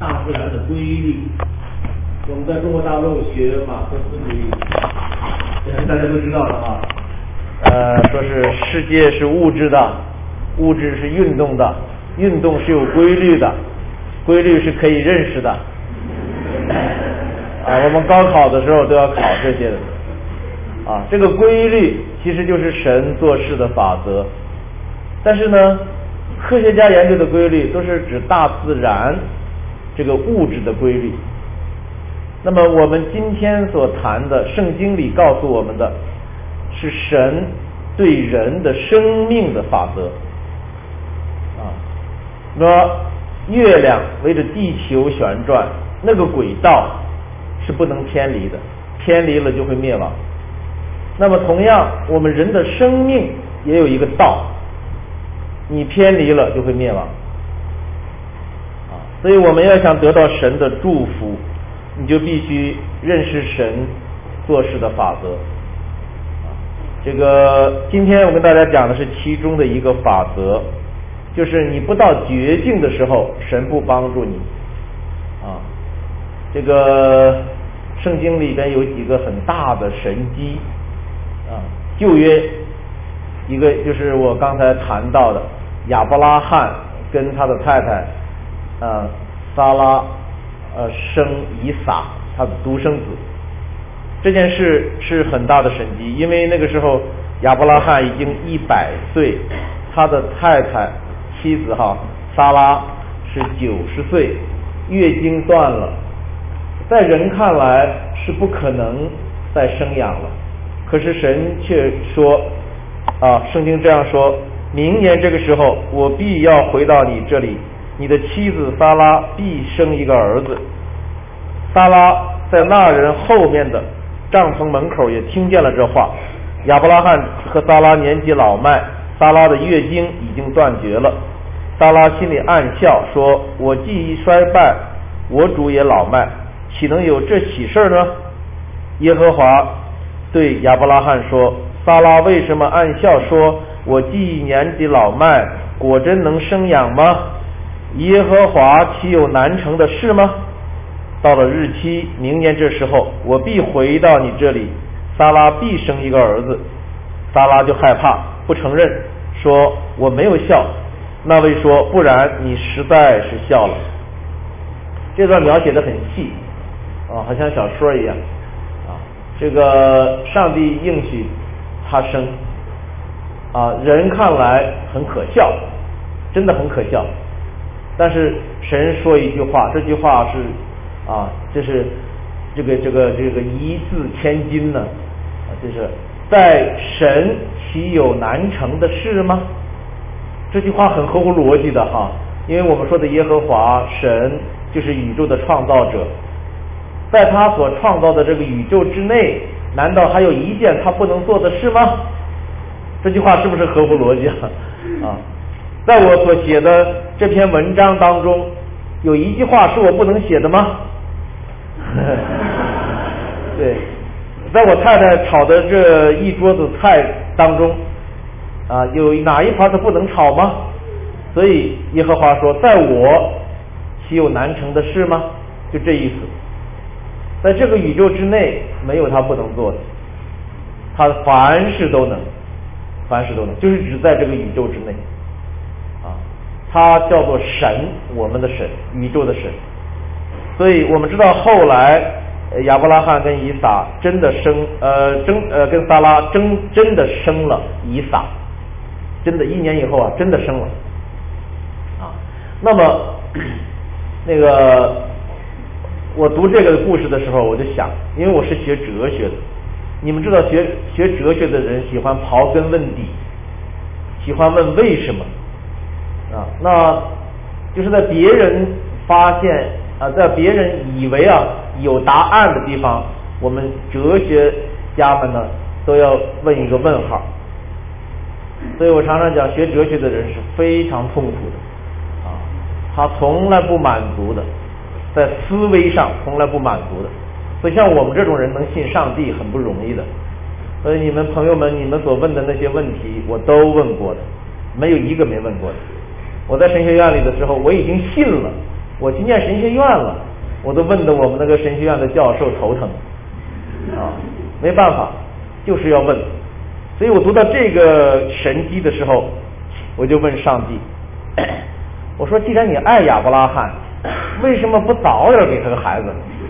大自然的规律。我们在中国大陆学马克思主义，大家都知道的啊。说是世界是物质的，物质是运动的，运动是有规律的，规律是可以认识的。我们高考的时候都要考这些的。这个规律其实就是神做事的法则。但是呢，科学家研究的规律都是指大自然这个物质的规律。那么我们今天所谈的圣经里告诉我们的是神对人的生命的法则。说月亮围着地球旋转，那个轨道是不能偏离的，偏离了就会灭亡。那么同样，我们人的生命也有一个道，你偏离了就会灭亡。所以我们要想得到神的祝福，你就必须认识神做事的法则。这个今天我跟大家讲的是其中的一个法则，就是你不到绝境的时候，神不帮助你。这个圣经里边有几个很大的神迹。旧约一个就是我刚才谈到的亚伯拉罕跟他的太太撒拉生以撒，他的独生子。这件事是很大的神迹，因为那个时候亚伯拉罕已经100岁，他的太太妻子撒拉是90岁，月经断了，在人看来是不可能再生养了。可是神却说圣经这样说，明年这个时候我必要回到你这里，你的妻子撒拉必生一个儿子。撒拉在那人后面的帐篷门口也听见了这话。亚伯拉罕和撒拉年纪老迈，撒拉的月经已经断绝了。撒拉心里暗笑，说我既已衰败，我主也老迈，岂能有这喜事呢？耶和华对亚伯拉罕说，撒拉为什么暗笑，说我既年纪老迈，果真能生养吗？耶和华岂有难成的事吗？到了日期，明年这时候，我必回到你这里，撒拉必生一个儿子。撒拉就害怕，不承认，说我没有笑。那位说，不然你实在是笑了。这段描写的很细好像小说一样这个上帝应许他生人看来很可笑，真的很可笑。但是神说一句话，这句话是这是这个一字千金呢就是在神岂有难成的事吗？这句话很合乎逻辑的因为我们说的耶和华神就是宇宙的创造者，在他所创造的这个宇宙之内，难道还有一件他不能做的事吗？这句话是不是合乎逻辑在我所写的这篇文章当中，有一句话是我不能写的吗？对，在我太太炒的这一桌子菜当中有哪一盘是不能炒吗？所以耶和华说，在我岂有难成的事吗？就这意思。在这个宇宙之内，没有他不能做的，他凡事都能，凡事都能，就是指在这个宇宙之内他叫做神，我们的神，宇宙的神。所以我们知道后来亚伯拉罕跟以撒真的跟撒拉真的生了以撒，真的1年以后真的生了那么那个我读这个故事的时候，我就想，因为我是学哲学的，你们知道学哲学的人喜欢刨根问底，喜欢问为什么那就是在别人发现在别人以为有答案的地方，我们哲学家们呢都要问一个问号。所以我常常讲，学哲学的人是非常痛苦的他从来不满足的，在思维上从来不满足的。所以像我们这种人能信上帝很不容易的。所以你们朋友们，你们所问的那些问题我都问过的，没有一个没问过的。我在神学院里的时候，我已经信了， 我去念神学院了，我都问得我们那个神学院的教授头疼啊，没办法，就是要问。所以我读到这个神迹的时候，我就问上帝，我说既然你爱亚伯拉罕，为什么不早点给他个孩子？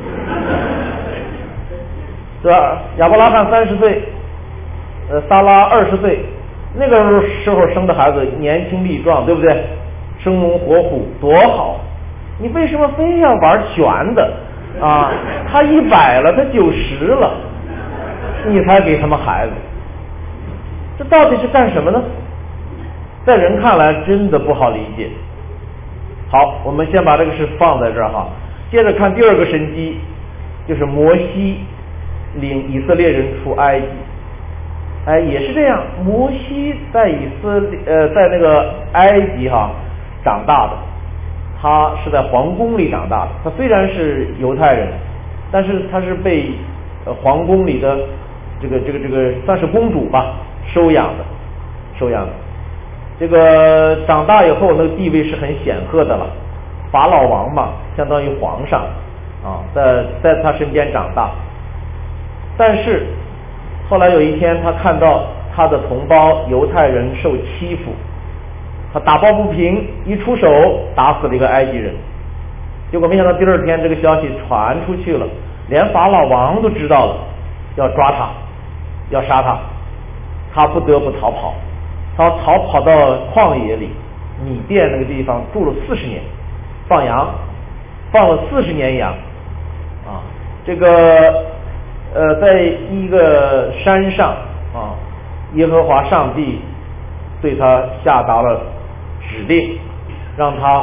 对吧？亚伯拉罕30岁，撒拉20岁，那个时候生的孩子年轻力壮，对不对？生龙活虎，多好！你为什么非要玩悬的啊？他100了，他90了，你才给他们孩子？这到底是干什么呢？在人看来真的不好理解。好，我们先把这个事放在这儿哈，接着看第二个神迹，就是摩西领以色列人出埃及。也是这样，摩西在在那个埃及长大的，他是在皇宫里长大的。他虽然是犹太人，但是他是被皇宫里的这个算是公主吧收养的。这个长大以后，那个地位是很显赫的了，法老王嘛，相当于皇上啊，在他身边长大。但是后来有一天，他看到他的同胞犹太人受欺负，他打抱不平，一出手打死了一个埃及人。结果没想到第2天这个消息传出去了，连法老王都知道了，要抓他，要杀他，他不得不逃跑。他跑到旷野里，米甸那个地方住了40年，放羊，放了40年羊啊。这个在一个山上啊，耶和华上帝对他下达了指令，让他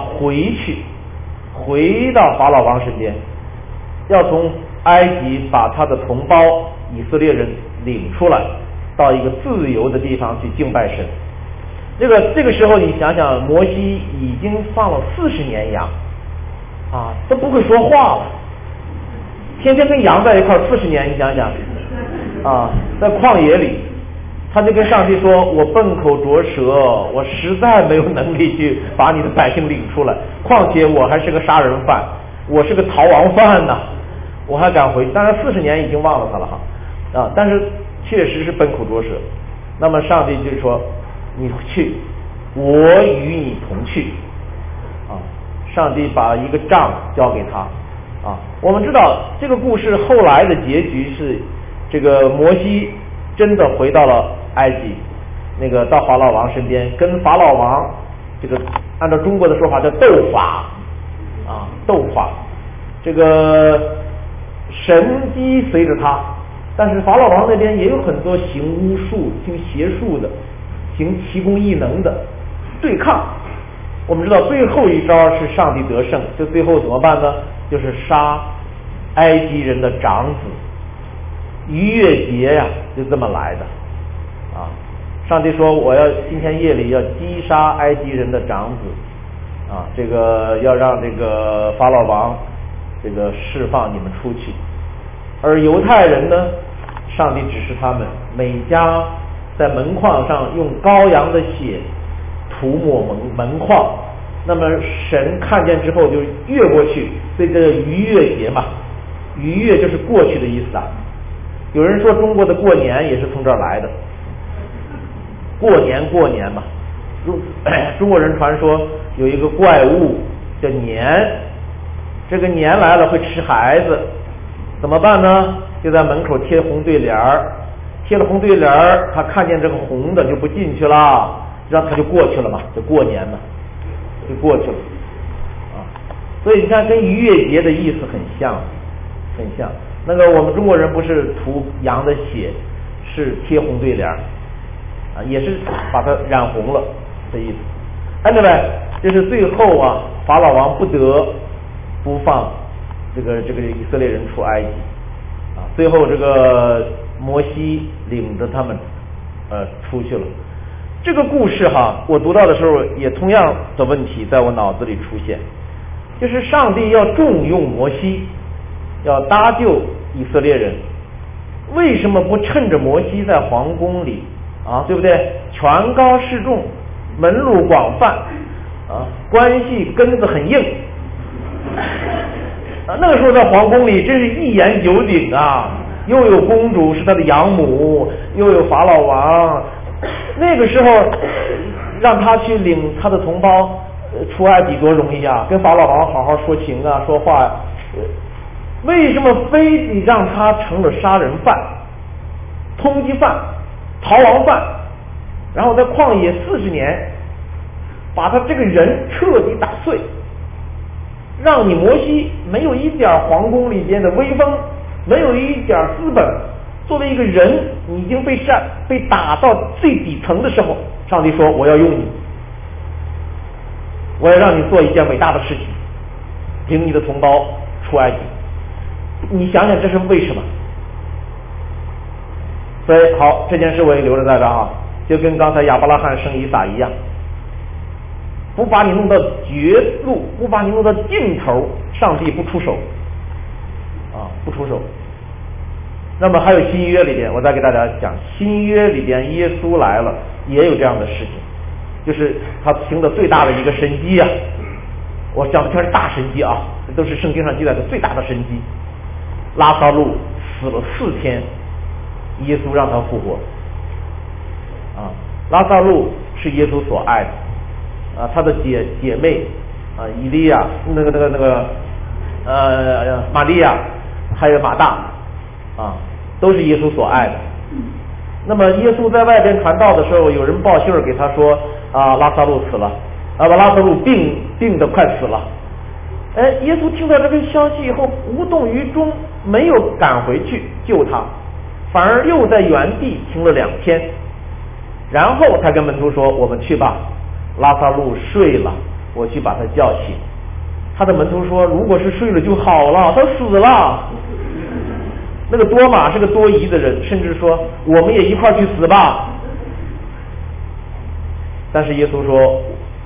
回到法老王身边，要从埃及把他的同胞以色列人领出来，到一个自由的地方去敬拜神。这个时候你想想，摩西已经放了40年羊啊，都不会说话了，天天跟羊在一块40年，你想想啊，在旷野里，他就跟上帝说，我笨口拙舌，我实在没有能力去把你的百姓领出来，况且我还是个杀人犯，我是个逃亡犯呢，我还敢回去？当然40年已经忘了他了啊，但是确实是笨口拙舌。那么上帝就说，你去，我与你同去啊！上帝把一个杖交给他啊。我们知道这个故事后来的结局是，这个摩西真的回到了埃及，那个到法老王身边，跟法老王这个按照中国的说法叫斗法啊，斗法。这个神机随着他，但是法老王那边也有很多行巫术、行邪术的，行奇功异能的对抗。我们知道最后一招是上帝得胜，就最后怎么办呢？就是杀埃及人的长子。逾越节呀，就这么来的啊！上帝说，我要今天夜里要击杀埃及人的长子啊，这个要让这个法老王这个释放你们出去。而犹太人呢，上帝指示他们每家在门框上用羔羊的血涂抹门框，那么神看见之后就越过去，所以这个逾越节嘛，逾越就是过去的意思啊。有人说中国的过年也是从这儿来的，过年嘛，中国人传说有一个怪物叫年，这个年来了会吃孩子，怎么办呢？就在门口贴红对联儿，贴了红对联儿，他看见这个红的就不进去了，让他就过去了嘛，就过年嘛，就过去了啊。所以你看，跟逾越节的意思很像。那个我们中国人不是涂羊的血，是贴红对联啊，也是把它染红了的意思。Anyway，就是最后啊，法老王不得不放这个以色列人出埃及啊，最后这个摩西领着他们出去了。这个故事我读到的时候也同样的问题在我脑子里出现，就是上帝要重用摩西，要搭救以色列人，为什么不趁着摩西在皇宫里啊，对不对？权高势重，门路广泛啊，关系根子很硬那个时候在皇宫里真是一言九鼎啊，又有公主是他的养母，又有法老王。那个时候让他去领他的同胞出埃及多容易啊，跟法老王好好说情啊说话啊。为什么非得让他成了杀人犯、通缉犯、逃亡犯，然后在旷野40年把他这个人彻底打碎，让你摩西没有一点皇宫里边的威风，没有一点资本，作为一个人你已经被打到最底层的时候，上帝说我要用你，我要让你做一件伟大的事情，领你的同胞出埃及。你想想这是为什么？所以好，这件事我也留着在这啊，就跟刚才亚伯拉罕生以撒一样，不把你弄到绝路，不把你弄到尽头，上帝不出手啊，不出手。那么还有新约里边，我再给大家讲，新约里边耶稣来了也有这样的事情，就是他行的最大的一个神迹啊，我讲的全是大神迹啊，这都是圣经上记载的最大的神迹。拉撒路死了4天，耶稣让他复活啊。拉撒路是耶稣所爱的啊，他的姐妹啊，以利亚玛利亚还有马大啊，都是耶稣所爱的。那么耶稣在外边传道的时候，有人报信儿给他说啊，拉撒路死了啊，拉撒路病得快死了。耶稣听到这个消息以后无动于衷，没有赶回去救他，反而又在原地停了2天，然后他跟门徒说我们去吧，拉撒路睡了，我去把他叫醒。他的门徒说如果是睡了就好了，他死了。那个多马是个多疑的人，甚至说我们也一块去死吧。但是耶稣说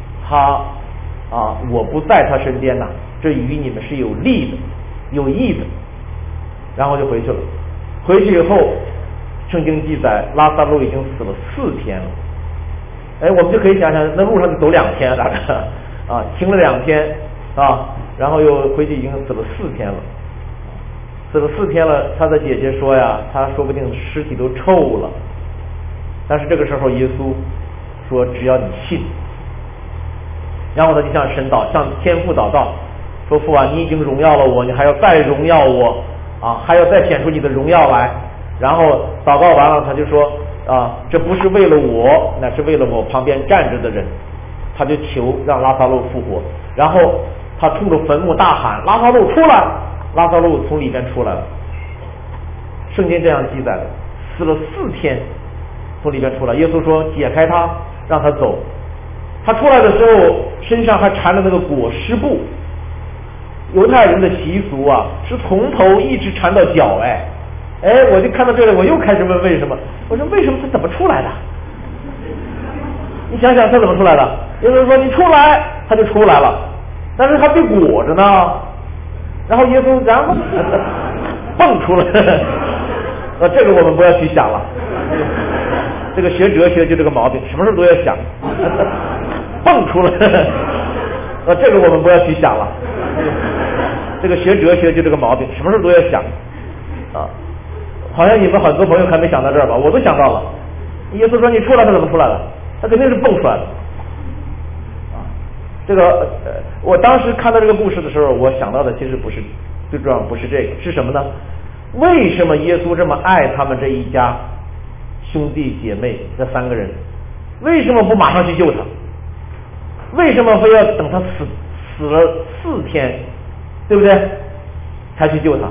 我不在他身边呐，这与你们是有利的有益的。然后就回去了。回去以后圣经记载拉撒路已经死了4天了。我们就可以想想，那路上就走2天大概啊，停了2天啊，然后又回去已经死了4天了。死了4天了，他的姐姐说呀，他说不定尸体都臭了。但是这个时候耶稣说只要你信，然后他就向神向天父祷告，说父啊，你已经荣耀了我，你还要再荣耀我啊，还要再显出你的荣耀来。然后祷告完了，他就说这不是为了我，那是为了我旁边站着的人。他就求让拉撒路复活，然后他冲着坟墓大喊拉撒路出来，拉撒路从里面出来了。圣经这样记载的，死了4天从里面出来。耶稣说解开他，让他走。他出来的时候身上还缠着那个裹尸布，犹太人的习俗啊，是从头一直缠到脚。我就看到这里，我又开始问为什么。我说为什么他怎么出来的？你想想他怎么出来的？耶稣说你出来，他就出来了，但是他被裹着呢。然后耶稣蹦出来。这个我们不要去想了。这个学哲学就这个毛病，什么事都要想。蹦出来。这个我们不要去想了。这个学哲学就这个毛病，什么事都要想啊。好像你们很多朋友还没想到这儿吧？我都想到了。耶稣说你出来，他怎么出来的？他肯定是蹦出来的啊。这个我当时看到这个故事的时候，我想到的其实不是最重要，不是这个，是什么呢？为什么耶稣这么爱他们这一家兄弟姐妹这3个人？为什么不马上去救他？为什么非要等他死了4天，对不对？才去救他？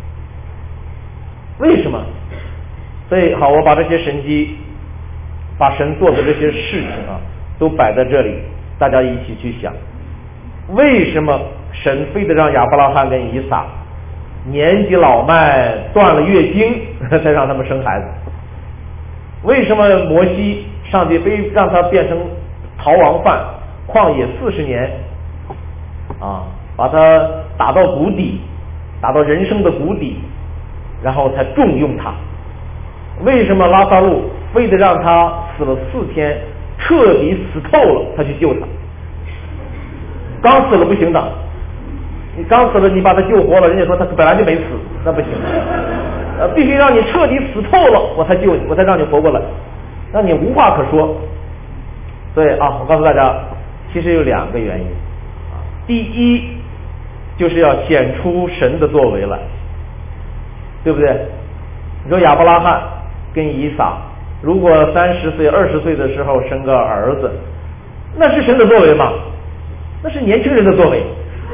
为什么？所以好，我把这些神迹，把神做的这些事情啊，都摆在这里，大家一起去想，为什么神非得让亚伯拉罕跟以撒年纪老迈断了月经才让他们生孩子？为什么摩西上帝非让他变成逃亡犯，旷野40年啊，把他打到谷底，打到人生的谷底，然后才重用他？为什么拉撒路非得让他死了4天，彻底死透了，他去救他？刚死了不行的， 你刚死了，你把他救活了，人家说他本来就没死，那不行。必须让你彻底死透了，我才救你，我才让你活过来，那你无话可说。所以啊，我告诉大家，其实有2个原因。第一，就是要显出神的作为来，对不对？你说亚伯拉罕跟以撒，如果30岁、20岁的时候生个儿子，那是神的作为吗？那是年轻人的作为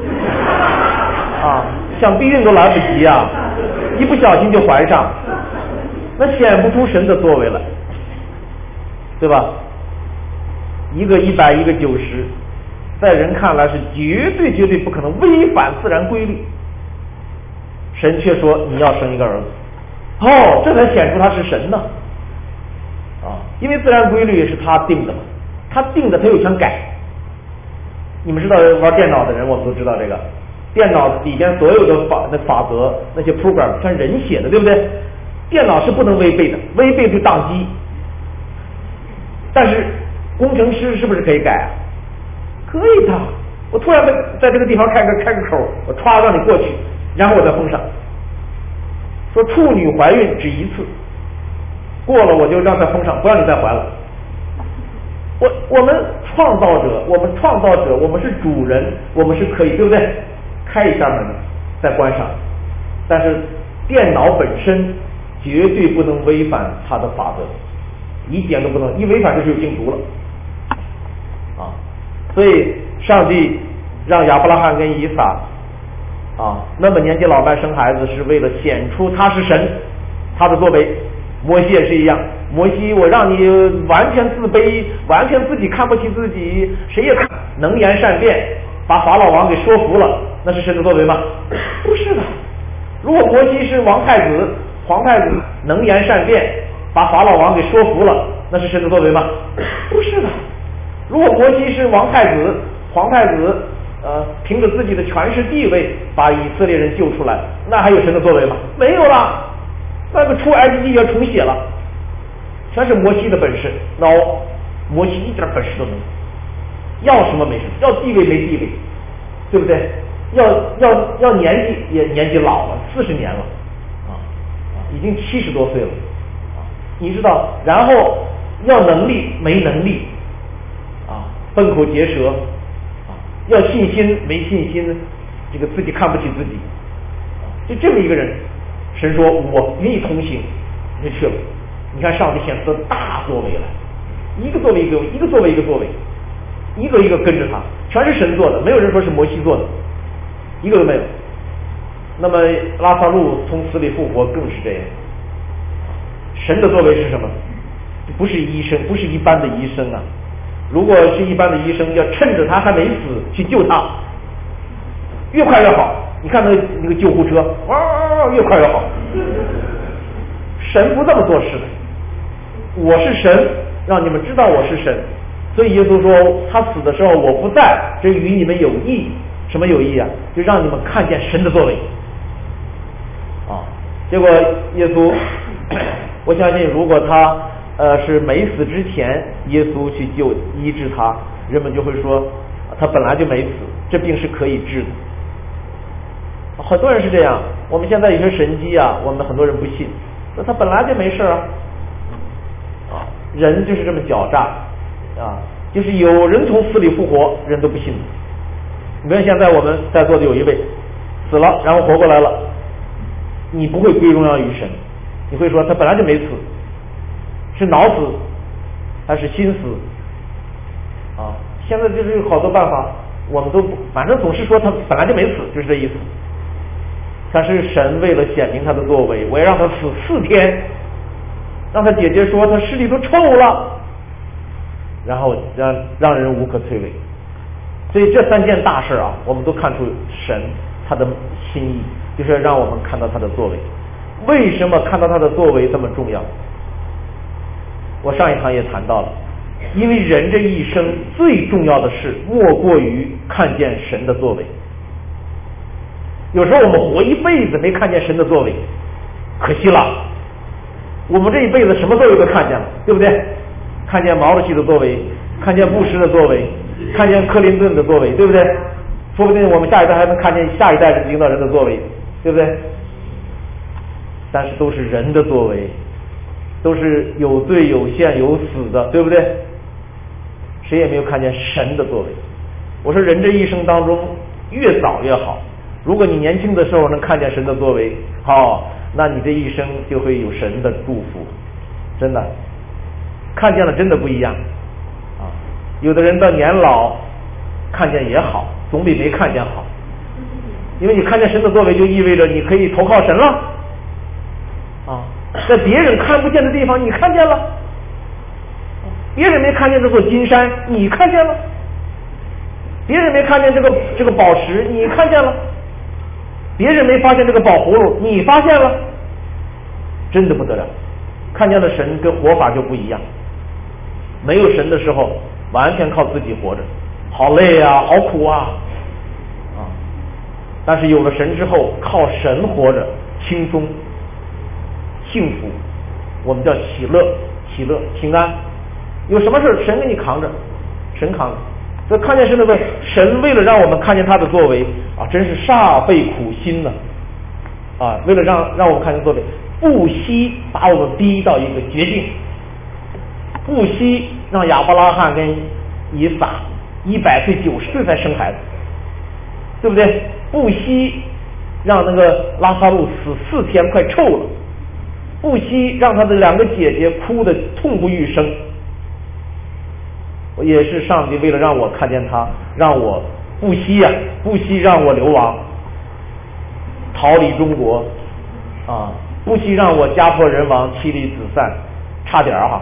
啊，想避孕都来不及啊，一不小心就怀上，那显不出神的作为来，对吧？一个100，一个90，在人看来是绝对不可能，违反自然规律。神却说你要生一个儿子，这才显出他是神呢。因为自然规律是他定的嘛，他定的他有权改。你们知道玩电脑的人，我们都知道这个，电脑里边所有的法则那些 program 全是人写的，对不对？电脑是不能违背的，违背就宕机。但是工程师是不是可以改啊？可以的。我突然在这个地方开个口，我歘让你过去，然后我再封上。说处女怀孕只1次，过了我就让她封上，不让你再怀了。我们创造者，我们是主人，我们是可以，对不对？开一下门再关上，但是电脑本身绝对不能违反它的法则，一点都不能，一违反就是有病毒了啊！所以上帝让亚伯拉罕跟以撒那么年纪老迈生孩子，是为了显出他是神，他的作为。摩西也是一样，摩西我让你完全自卑，完全自己看不起自己，谁也看，能言善辩，把法老王给说服了，那是神的作为吗？不是的。如果摩西是皇太子，能言善辩，把法老王给说服了，那是神的作为吗？不是的。如果摩西是皇太子，凭着自己的权势地位把以色列人救出来，那还有神的作为吗？没有了。那个出埃及记要重写了，全是摩西的本事。摩西一点本事都没有，要什么没什么，要地位没地位，对不对？要年纪老了，40年了已经70多岁了你知道，然后要能力没能力笨口结舌要信心没信心，这个自己看不起自己就这么一个人。神说我与你同行，你就去了。你看上帝显出大作为来，一个作为一个作为，一个跟着他，全是神做的，没有人说是摩西做的，一个都没有。那么拉撒路从死里复活更是这样。神的作为是什么？不是医生，不是一般的医生如果是一般的医生，要趁着他还没死去救他，越快越好。你看那个救护车，越快越好。神不这么做事的，我是神，让你们知道我是神。所以耶稣说，他死的时候我不在，这与你们有益。什么有益啊？就让你们看见神的作为结果耶稣，我相信如果他是没死之前，耶稣去医治他，人们就会说他本来就没死，这病是可以治的。很多人是这样，我们现在有些神迹我们很多人不信，说他本来就没事人就是这么狡诈就是有人从死里复活，人都不信。你看现在我们在座的有一位死了，然后活过来了，你不会归荣耀于神，你会说他本来就没死，是脑死还是心死现在就是有好多办法，我们都反正总是说他本来就没死，就是这意思。但是神为了显明他的作为，我要让他死4天，让他姐姐说他尸体都臭了，然后让人无可推诿。所以这3件大事我们都看出神他的心意，就是让我们看到他的作为。为什么看到他的作为这么重要？我上一堂也谈到了，因为人这一生最重要的事莫过于看见神的作为。有时候我们活一辈子没看见神的作为，可惜了。我们这一辈子什么作为都看见了，对不对？看见毛主席的作为，看见布什的作为，看见克林顿的作为，对不对？ 说不定我们下一代还能看见下一代领导人的作为，对不对？但是都是人的作为，都是有罪有限有死的，对不对？谁也没有看见神的作为。我说人这一生当中越早越好，如果你年轻的时候能看见神的作为，好，那你这一生就会有神的祝福，真的看见了真的不一样啊！有的人到年老看见也好，总比没看见好，因为你看见神的作为，就意味着你可以投靠神了啊！在别人看不见的地方，你看见了；别人没看见这座金山，你看见了；别人没看见这个宝石，你看见了；别人没发现这个宝葫芦，你发现了，真的不得了！看见了神，跟活法就不一样。没有神的时候，完全靠自己活着，好累啊，好苦啊，但是有了神之后，靠神活着，轻松、幸福，我们叫喜乐、平安。有什么事神给你扛着，神扛着。所以看见神的问，神为了让我们看见他的作为啊，真是煞费苦心呢啊！为了让我们看见作为，不惜把我们逼到一个绝境，不惜让亚伯拉罕跟以撒100岁90岁才生孩子，对不对？不惜让那个拉撒路死4天快臭了，不惜让他的2个姐姐哭得痛不欲生。也是上帝为了让我看见他，让我不惜让我流亡逃离中国啊，不惜让我家破人亡妻离子散，差点哈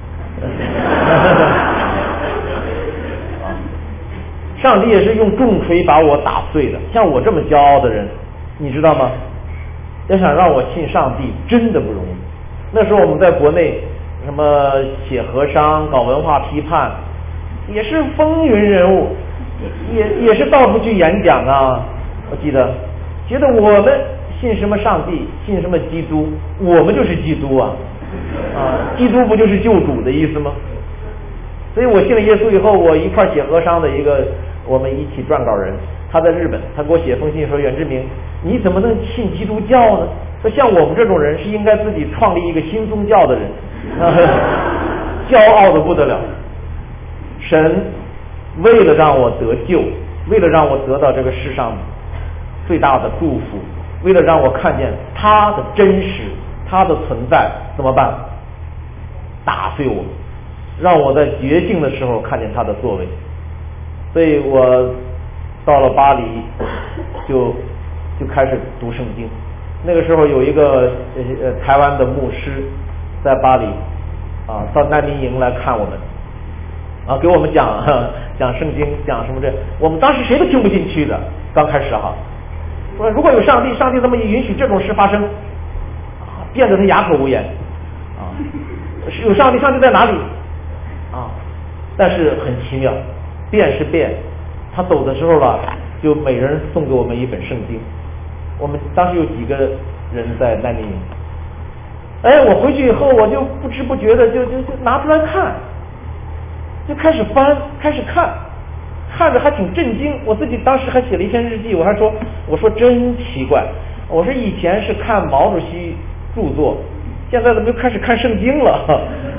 上帝也是用重锤把我打碎的。像我这么骄傲的人，你知道吗？要想让我信上帝真的不容易。那时候我们在国内什么写和商搞文化批判，也是风云人物，也是到处去演讲啊。我记得觉得我们信什么上帝，信什么基督，我们就是基督啊！基督不就是救主的意思吗？所以我信了耶稣以后，我一块写和商的一个我们一起撰稿人，他在日本，他给我写封信说，袁志明，你怎么能信基督教呢？说像我们这种人是应该自己创立一个新宗教的人，骄傲的不得了。神为了让我得救，为了让我得到这个世上最大的祝福，为了让我看见他的真实，他的存在，怎么办？打碎我，让我在绝境的时候看见他的作为。所以我到了巴黎就开始读圣经。那个时候有一个台湾的牧师在巴黎啊，到难民营来看我们啊，给我们讲圣经，讲什么这，我们当时谁都听不进去的。刚开始哈，说如果有上帝，上帝怎么允许这种事发生？辩得他哑口无言啊！有上帝，上帝在哪里啊？但是很奇妙，辩是辩，他走的时候了，就每人送给我们一本圣经。我们当时有几个人在难民营，我回去以后我就不知不觉的就拿出来看，就开始翻，开始看着还挺震惊。我自己当时还写了一篇日记，我说真奇怪，我说以前是看毛主席著作，现在怎么又开始看圣经了？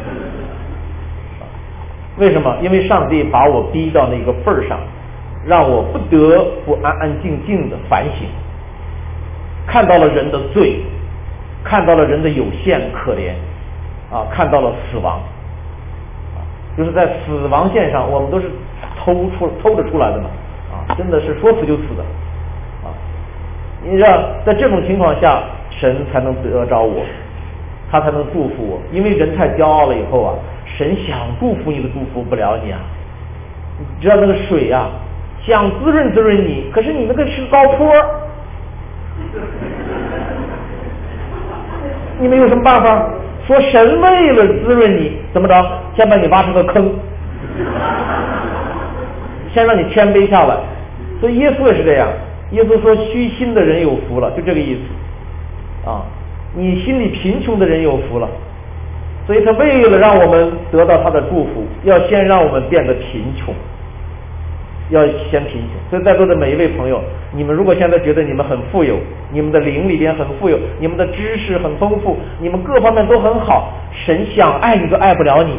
为什么？因为上帝把我逼到那个份儿上，让我不得不安安静静的反省，看到了人的罪，看到了人的有限可怜啊，看到了死亡啊，就是在死亡线上，我们都是偷着出来的嘛啊，真的是说死就死的啊。你知道，在这种情况下，神才能得着我，他才能祝福我。因为人太骄傲了以后啊，神想祝福你的祝福不了你啊。你知道那个水啊，想滋润滋润你，可是你那个是高坡，你们有什么办法？说神为了滋润你，怎么着？先把你挖成个坑，先让你谦卑下来。所以耶稣也是这样，耶稣说虚心的人有福了，就这个意思啊。你心里贫穷的人有福了，所以他为了让我们得到他的祝福，要先让我们变得贫穷。 要先贫穷。所以在座的每一位朋友，你们如果现在觉得你们很富有，你们的灵里边很富有，你们的知识很丰富，你们各方面都很好，神想爱你都爱不了你。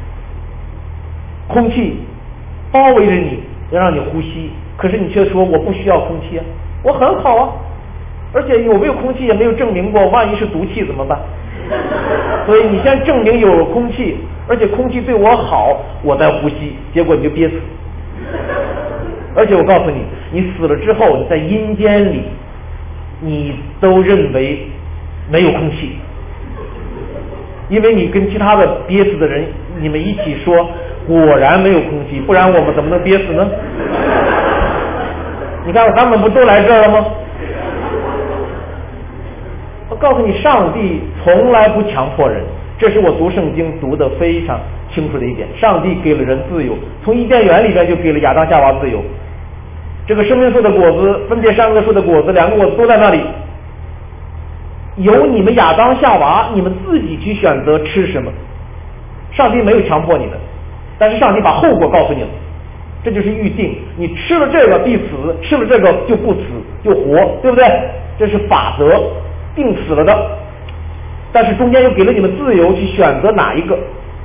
空气包围着你，要让你呼吸，可是你却说我不需要空气啊，我很好啊，而且有没有空气也没有证明过，万一是毒气怎么办？所以你先证明有空气，而且空气对我好，我再呼吸，结果你就憋死。而且我告诉你，你死了之后，你在阴间里，你都认为没有空气，因为你跟其他的憋死的人，你们一起说，果然没有空气，不然我们怎么能憋死呢？你看他们不都来这儿了吗？我告诉你，上帝从来不强迫人，这是我读圣经读得非常清楚的一点。上帝给了人自由，从伊甸园里边就给了亚当夏娃自由。这个生命树的果子，分别3个树的果子，2个果子都在那里，由你们亚当夏娃，你们自己去选择吃什么。上帝没有强迫你们，但是上帝把后果告诉你了，这就是预定，你吃了这个必死，吃了这个就不死就活，对不对？这是法则，定死了的。但是中间又给了你们自由去选择哪一个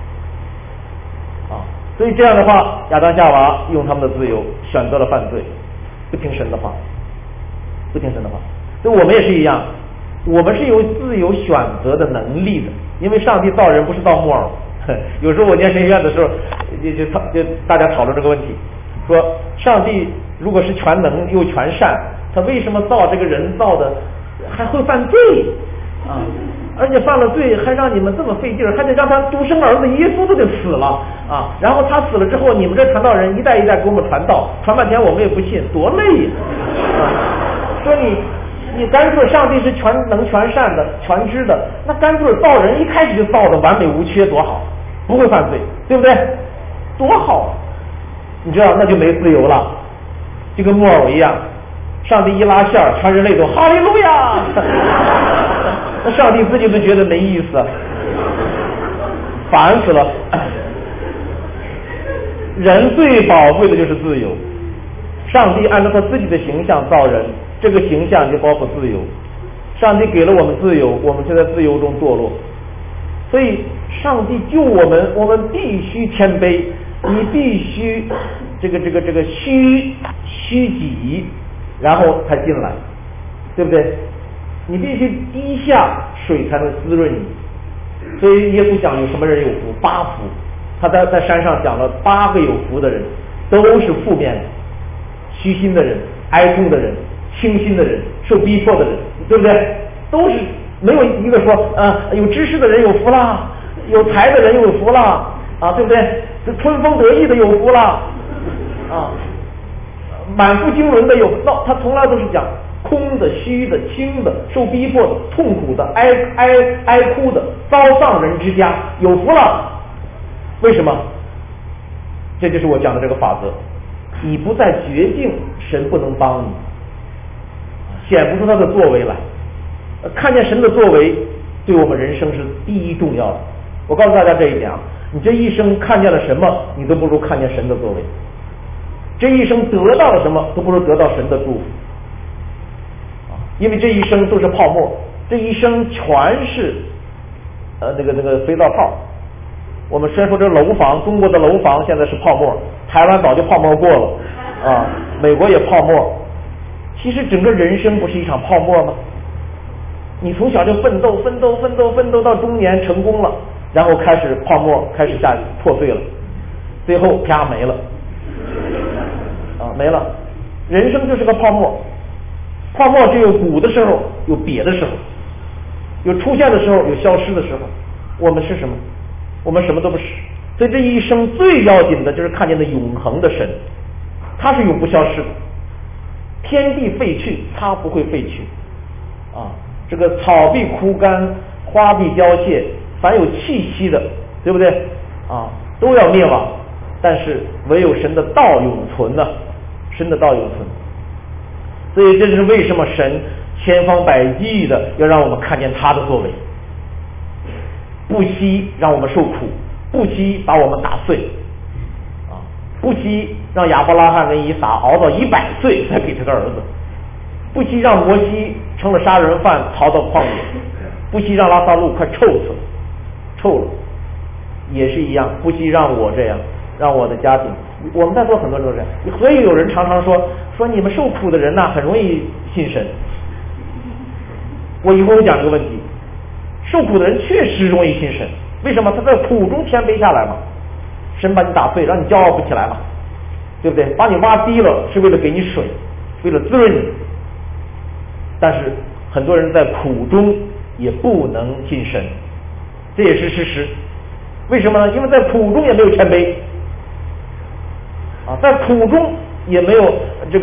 啊，所以这样的话，亚当夏娃用他们的自由选择了犯罪，不听神的话，不听神的话。所以我们也是一样，我们是有自由选择的能力的，因为上帝造人不是造木偶。有时候我念神学院的时候，就大家讨论这个问题，说上帝如果是全能又全善，他为什么造这个人造的还会犯罪啊？而且犯了罪还让你们这么费劲，还得让他独生儿子耶稣都得死了啊！然后他死了之后，你们这传道人一代一代给我们传道，传半天我们也不信，多累呀！说你干脆上帝是全能全善的全知的，那干脆造人一开始就造的完美无缺，多好，不会犯罪，对不对？多好！你知道那就没自由了，就跟木偶一样，上帝一拉线儿，全人类都哈利路亚，那上帝自己都觉得没意思，烦死了。人最宝贵的就是自由，上帝按照他自己的形象造人，这个形象就包括自由。上帝给了我们自由，我们就在自由中堕落，所以上帝救我们，我们必须谦卑，你必须这个虚己，然后才进来，对不对？你必须滴下水才能滋润你。所以耶稣讲有什么人有福？8福。他在山上讲了8个有福的人，都是负面的，虚心的人、哀痛的人、清心的人、受逼迫的人，对不对？都是没有一个说有知识的人有福啦，有才的人有福啦啊，对不对？这春风得意的有福啦啊，满腹经纶的有福，他从来都是讲空的、虚的、轻的、受逼迫的、痛苦的、哀哭的、遭丧人之家有福了。为什么？这就是我讲的这个法则，你不在绝境，神不能帮你，显不出他的作为来。看见神的作为对我们人生是第一重要的。我告诉大家这一点啊，你这一生看见了什么，你都不如看见神的作为。这一生得到了什么，都不如得到神的祝福。因为这一生都是泡沫，这一生全是那个肥皂泡。我们虽然说这楼房，中国的楼房现在是泡沫，台湾早就泡沫过了啊，美国也泡沫。其实整个人生不是一场泡沫吗？你从小就奋斗到中年成功了，然后开始泡沫开始破碎了，最后啪没了啊，没了。人生就是个泡沫，泡沫只有鼓的时候，有瘪的时候，有出现的时候，有消失的时候。我们是什么？我们什么都不是。所以这一生最要紧的就是看见那永恒的神，他是永不消失的。天地废去，他不会废去啊。这个草必枯干，花必凋谢，凡有气息的，对不对啊？都要灭亡，但是唯有神的道永存呢，神的道永存。所以这就是为什么神千方百计的要让我们看见他的作为，不惜让我们受苦，不惜把我们打碎啊，不惜让亚伯拉罕跟以撒熬到100岁才给他个儿子，不惜让摩西成了杀人犯逃到旷野，不惜让拉撒路快臭了，也是一样，不惜让我这样，让我的家庭。我们在座很多人都这样，所以有人常常说你们受苦的人呐，很容易信神。我以后会讲这个问题，受苦的人确实容易信神，为什么？他在苦中谦卑下来嘛，神把你打碎，让你骄傲不起来嘛，对不对？把你挖低了是为了给你水，为了滋润你。但是很多人在苦中也不能信神，这也是事实。为什么呢？因为在苦中也没有谦卑啊，在苦中也没有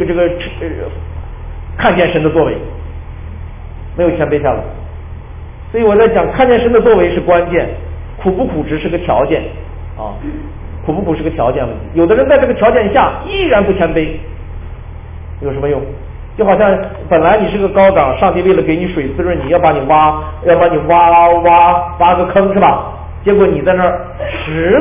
看见神的作为，没有谦卑下来。所以我在讲，看见神的作为是关键，苦不苦只是个条件啊，苦不苦是个条件问题。有的人在这个条件下依然不谦卑，有什么用？就好像本来你是个高岗，上帝为了给你水滋润你，要把你挖个坑是吧？结果你在那儿石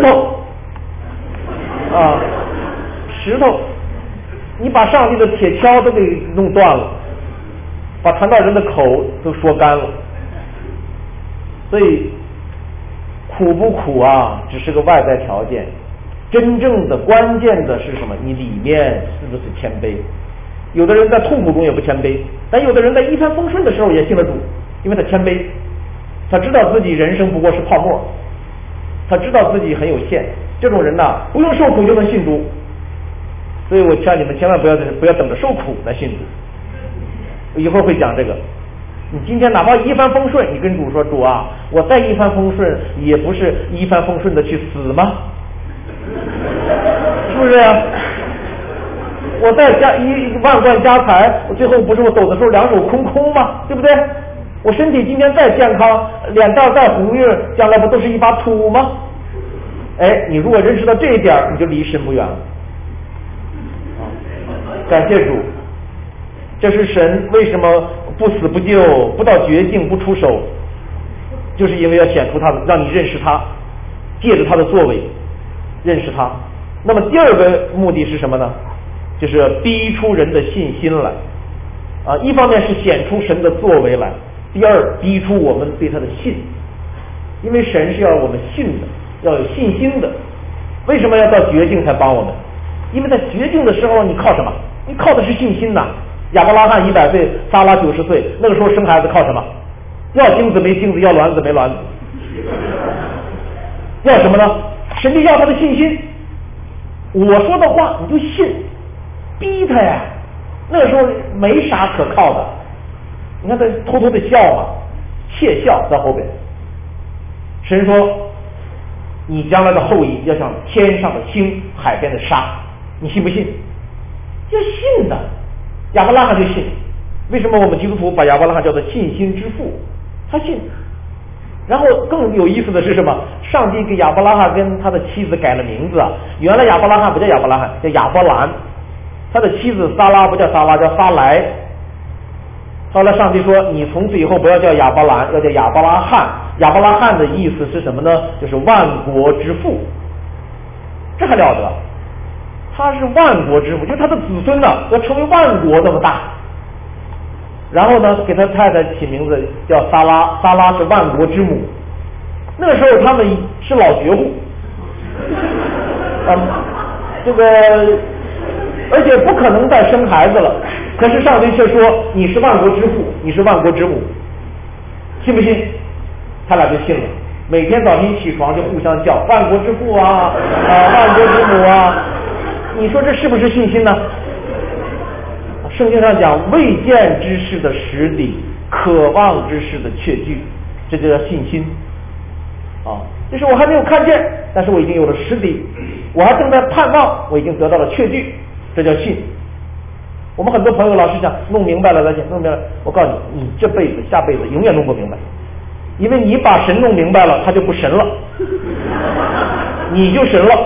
头，你把上帝的铁锹都给弄断了，把传道人的口都说干了。所以苦不苦啊，只是个外在条件，真正的关键的是什么？你里面是不是谦卑？有的人在痛苦中也不谦卑，但有的人在一帆风顺的时候也信了主，因为他谦卑，他知道自己人生不过是泡沫，他知道自己很有限。这种人呐，不用受苦就能信主。所以我劝你们千万不要等着受苦来信主。我一会儿会讲这个。你今天哪怕一帆风顺，你跟主说，主啊，我再一帆风顺也不是一帆风顺的去死吗？是不是呀？我再加1万贯家财，我最后不是我走的时候两手空空吗？对不对？我身体今天再健康，脸蛋再红润，将来不都是一把土吗？哎，你如果认识到这一点，你就离神不远了。感谢主，这是神为什么不死不救，不到绝境不出手，就是因为要显出他，让你认识他，借着他的作为认识他。那么第二个目的是什么呢？就是逼出人的信心来啊，一方面是显出神的作为来，第二逼出我们对他的信，因为神是要我们信的，要有信心的。为什么要到绝境才帮我们？因为在绝境的时候你靠什么？你靠的是信心呐。亚伯拉罕100岁，撒拉90岁，那个时候生孩子靠什么？要精子没精子，要卵子没卵子，要什么呢？神就要他的信心。我说的话你就信，逼他呀。那个时候没啥可靠的，你看他偷偷的笑嘛，窃笑在后边。神说，你将来的后裔要像天上的星，海边的沙，你信不信？要信的。亚伯拉罕就信。为什么我们基督徒把亚伯拉罕叫做信心之父？他信。然后更有意思的是什么？上帝给亚伯拉罕跟他的妻子改了名字啊！原来亚伯拉罕不叫亚伯拉罕，叫亚伯兰。他的妻子撒拉不叫撒拉，叫撒莱。后来上帝说，你从此以后不要叫亚伯兰，要叫亚伯拉罕。亚伯拉罕的意思是什么呢？就是万国之父。这还了得，他是万国之父，就是他的子孙呢要成为万国那么大。然后呢，给他太太起名字叫撒拉，撒拉是万国之母。那个时候他们是老绝户，这个而且不可能再生孩子了。可是上帝却说，你是万国之父，你是万国之母，信不信？他俩就信了。每天早晨一起床就互相叫万国之父啊，万国之母啊。你说这是不是信心呢？圣经上讲，未见之事的实底，渴望之事的确据，这就叫信心啊。就是我还没有看见，但是我已经有了实底，我还正在盼望，我已经得到了确据，这叫信。我们很多朋友老是讲弄明白了再讲，弄明白了，我告诉你，你这辈子下辈子永远弄不明白，因为你把神弄明白了，他就不神了，你就神了。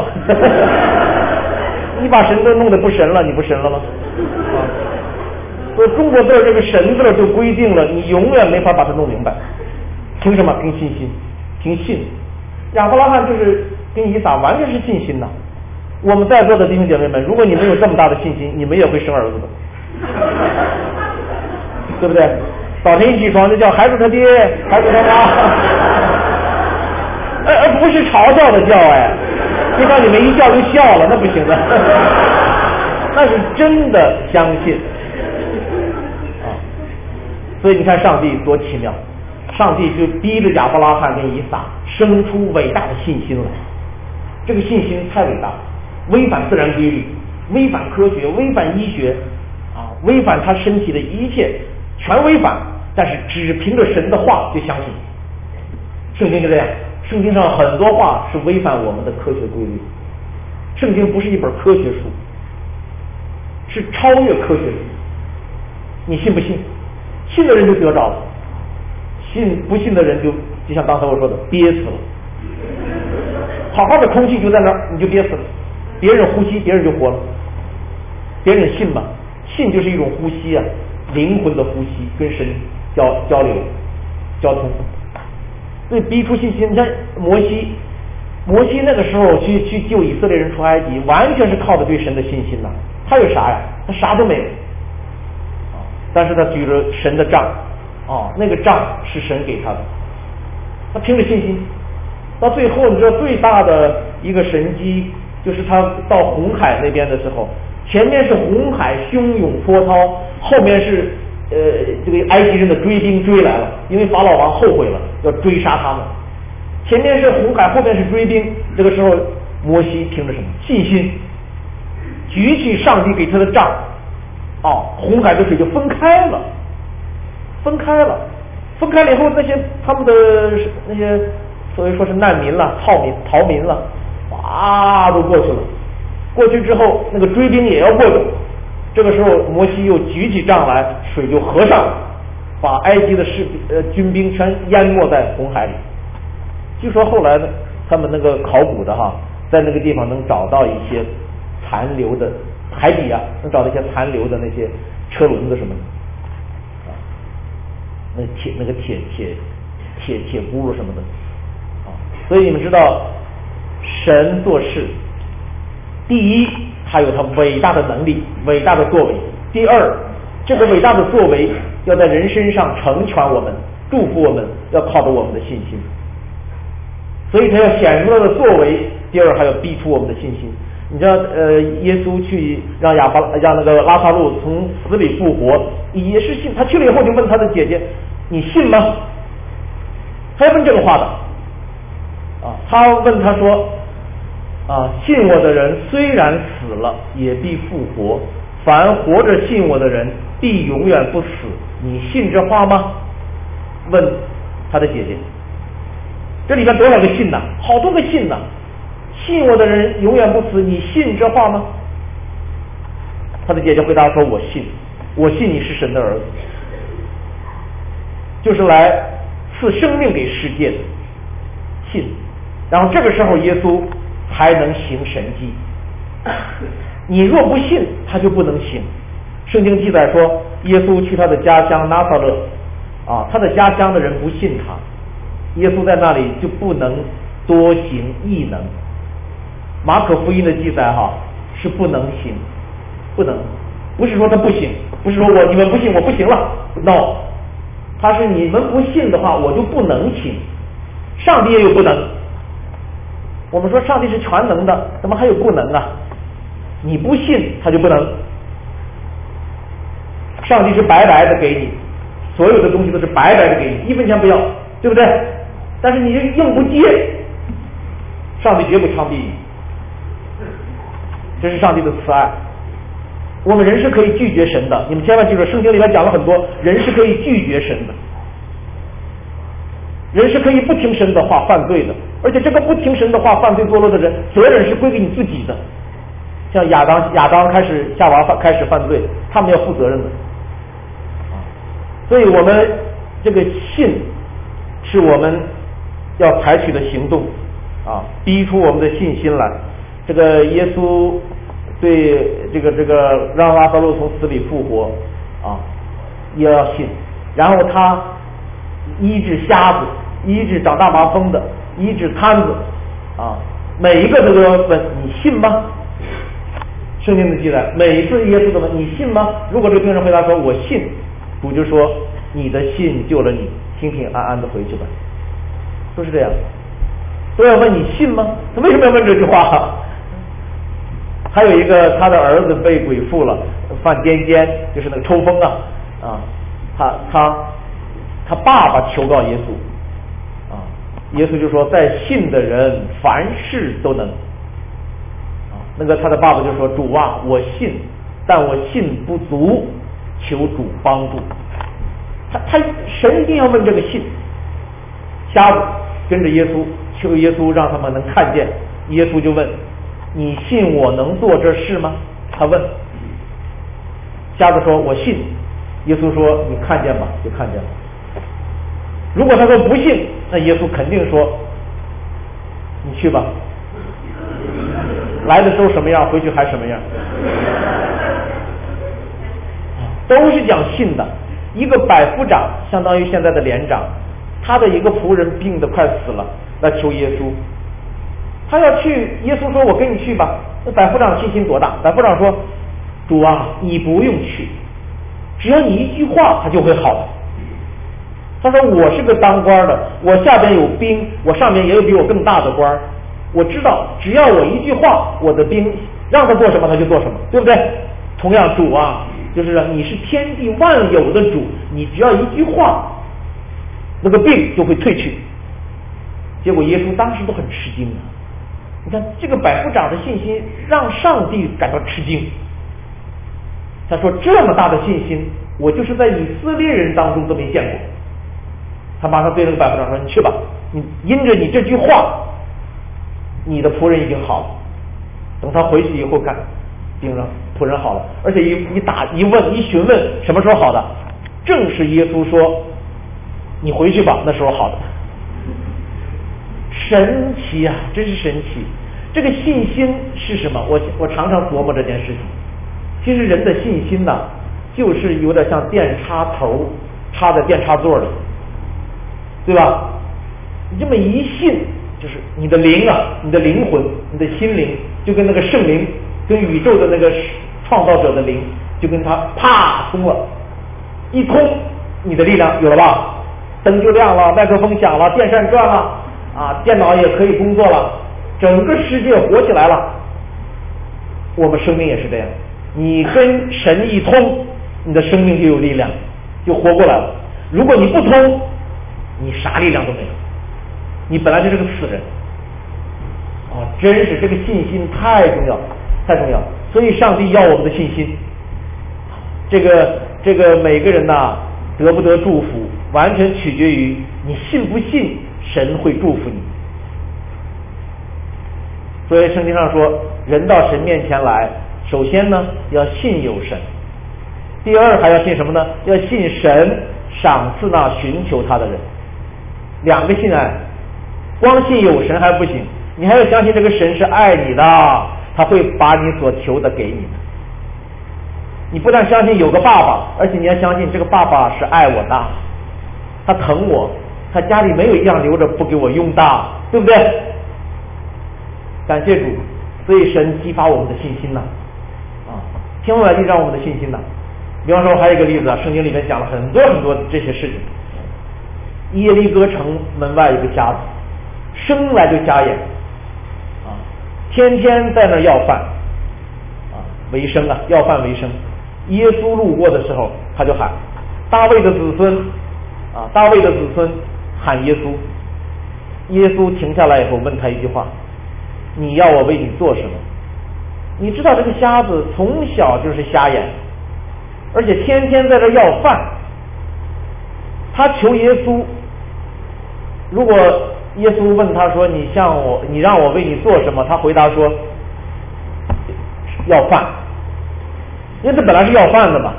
你把神都弄得不神了，你不神了吗？所以中国字这个神字就规定了，你永远没法把它弄明白。凭什么？凭信心，凭信。亚伯拉罕就是跟以撒完全是信心呐， 我们在座的弟兄姐妹们，如果你们有这么大的信心，你们也会生儿子的，对不对？早晨一起床就叫孩子他爹，孩子他妈，而不是嘲笑的叫，别让你们一叫就笑了，那不行的，那是真的相信啊。所以你看上帝多奇妙，上帝就逼着亚伯拉罕跟以撒生出伟大的信心来，这个信心太伟大了，违反自然规律，违反科学，违反医学啊，违反他身体的一切，全违反，但是只凭着神的话就相信。圣经就这样，圣经上很多话是违反我们的科学规律，圣经不是一本科学书，是超越科学书，你信不信？信的人就得着了，不信的人就像刚才我说的憋死了，好好的空气就在那儿，你就憋死了，别人呼吸别人就活了，别人信吗？信就是一种呼吸啊，灵魂的呼吸，跟神交流交通，所以逼出信心。你看摩西那个时候去救以色列人出埃及，完全是靠着对神的信心呐。他有啥呀？他啥都没有，但是他举着神的杖，那个杖是神给他的，他凭着信心。到最后，你知道最大的一个神迹，就是他到红海那边的时候，前面是红海汹涌波涛，后面是这个埃及人的追兵追来了，因为法老王后悔了，要追杀他们。前面是红海，后面是追兵。这个时候，摩西凭着什么信心，举起上帝给他的杖，红海的水就分开了。分开了以后，他们的那些所以说是难民了，逃民了，都过去了。过去之后，那个追兵也要过去。这个时候，摩西又举起杖来，水就合上了，把埃及的军兵全淹没在红海里。据说后来呢，他们那个考古的在那个地方能找到一些残留的海底能找到一些残留的那些车轮子什么的，那个铁轱辘什么的，所以你们知道，神做事，第一，他有他伟大的能力、伟大的作为；第二，这个伟大的作为要在人身上成全我们、祝福我们，要靠着我们的信心。所以他要显出他的作为，第二还要逼出我们的信心。你知道，耶稣去让那个拉撒路从死里复活，也是信。他去了以后就问他的姐姐：“你信吗？”他要问这个话的。他问他说：“信我的人虽然死了，也必复活；凡活着信我的人，必永远不死。你信这话吗？”问他的姐姐。这里边多少个信呢？好多个信呢。信我的人永远不死，你信这话吗？他的姐姐回答说：“我信，我信你是神的儿子，就是来赐生命给世界的。”信。然后这个时候耶稣才能行神迹。你若不信，他就不能行。圣经记载说，耶稣去他的家乡拿撒勒，他的家乡的人不信他，耶稣在那里就不能多行异能。马可福音的记载是不能行，不能，不是说他不行，不是说你们不信我不行了 ，no， 他是你们不信的话我就不能行，上帝也有不能。我们说上帝是全能的，怎么还有不能啊？你不信他就不能。上帝是白白的给你，所有的东西都是白白的给你，一分钱不要，对不对？但是你硬不接，上帝绝不枪毙你。这是上帝的慈爱。我们人是可以拒绝神的，你们千万记住，圣经里面讲了很多，人是可以拒绝神的，人是可以不听神的话犯罪的，而且这个不听神的话犯罪堕落的人，责任是归给你自己的。像亚当夏娃开始犯罪，他们要负责任的。所以我们这个信是我们要采取的行动逼出我们的信心来。这个耶稣对这个让拉撒路从死里复活也要信，然后他医治瞎子，医治长大麻风的，医治瘫子每一个都要问你信吗？ 圣经的记载，每一次耶稣都问你信吗？如果这个病人回答说我信，主就说你的信救了你，平平安安的回去吧。都是这样，都要问你信吗？他为什么要问这句话？还有一个他的儿子被鬼附了，犯癫痫，就是那个抽风他爸爸求告耶稣耶稣就说在信的人凡事都能那个他的爸爸就说主啊，我信，但我信不足，求主帮助。神一定要问这个信。瞎子跟着耶稣，求耶稣让他们能看见。耶稣就问你信我能做这事吗？他问。瞎子说我信。耶稣说你看见吧，就看见了。如果他说不信，那耶稣肯定说你去吧，来的时候什么样，回去还什么样。都是讲信的。一个百夫长相当于现在的连长，他的一个仆人病得快死了，来求耶稣，他要去，耶稣说我跟你去吧。那百夫长信心多大？百夫长说主啊，你不用去，只要你一句话他就会好的。他说我是个当官的，我下边有兵，我上面也有比我更大的官，我知道只要我一句话，我的兵让他做什么他就做什么，对不对？同样主啊，就是你是天地万有的主，你只要一句话，那个病就会退去。结果耶稣当时都很吃惊啊！你看这个百夫长的信心让上帝感到吃惊。他说这么大的信心，我就是在以色列人当中都没见过。他马上对那个百夫长说你去吧，你因着你这句话，你的仆人已经好了。等他回去以后看仆人好了，而且一问一询问什么时候好的，正是耶稣说你回去吧那时候好的。神奇啊，真是神奇。这个信心是什么？我常常琢磨这件事情。其实人的信心呢，就是有点像电插头插在电插座里，对吧？你这么一信，就是你的灵啊，你的灵魂，你的心灵，就跟那个圣灵，跟宇宙的那个创造者的灵，就跟他啪通了，一通，你的力量有了吧？灯就亮了，麦克风响了，电扇转了电脑也可以工作了，整个世界活起来了。我们生命也是这样，你跟神一通，你的生命就有力量，就活过来了。如果你不通，你啥力量都没有，你本来就是个死人。真是这个信心太重要，太重要。所以上帝要我们的信心。这个每个人呐，得不得祝福，完全取决于你信不信神会祝福你。所以圣经上说，人到神面前来，首先呢要信有神，第二还要信什么呢？要信神赏赐那寻求他的人。两个信啊，光信有神还不行，你还要相信这个神是爱你的，他会把你所求的给你的。你不但相信有个爸爸，而且你要相信这个爸爸是爱我的，他疼我，他家里没有一样留着不给我用的，对不对？感谢主，所以神激发我们的信心呐，天外地让我们的信心呐。比方说还有一个例子圣经里面讲了很多很多这些事情。耶利哥城门外有个瞎子，生来就瞎眼天天在那要饭为生要饭为生。耶稣路过的时候，他就喊大卫的子孙大卫的子孙，喊耶稣。耶稣停下来以后问他一句话，你要我为你做什么？你知道这个瞎子从小就是瞎眼，而且天天在这要饭。他求耶稣，如果耶稣问他说你让我为你做什么，他回答说要饭，因为这本来是要饭的嘛。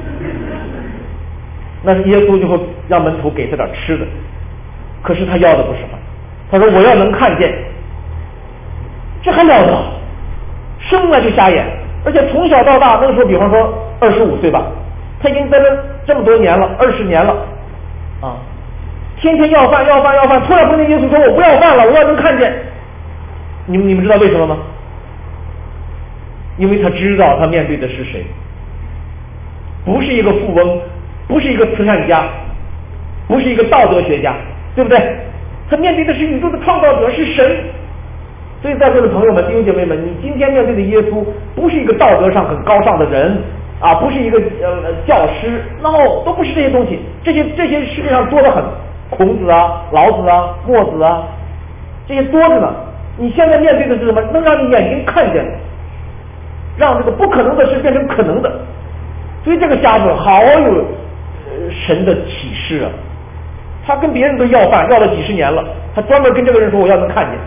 那是耶稣就会让门徒给他点吃的，可是他要的不是饭，他说我要能看见。这还了得，生来就瞎眼，而且从小到大，那个时候比方说25岁吧，他已经在这么多年了，20年了天天要饭，突然碰见耶稣说我不要饭了，我要能看见。你们知道为什么吗？ 因为他知道他面对的是谁，不是一个富翁，不是一个慈善家，不是一个道德学家，对不对？他面对的是宇宙的创造者，是神。所以在座的朋友们、弟兄姐妹们，你今天面对的耶稣不是一个道德上很高尚的人啊，不是一个教师 ，no， 都不是这些东西。这些世界上多得很，孔子啊、老子啊、墨子啊，这些多着呢。你现在面对的是什么？能让你眼睛看见的，让这个不可能的事变成可能的。所以这个瞎子好有神的启示啊！他跟别人都要饭，要了几十年了，他专门跟这个人说我要能看见。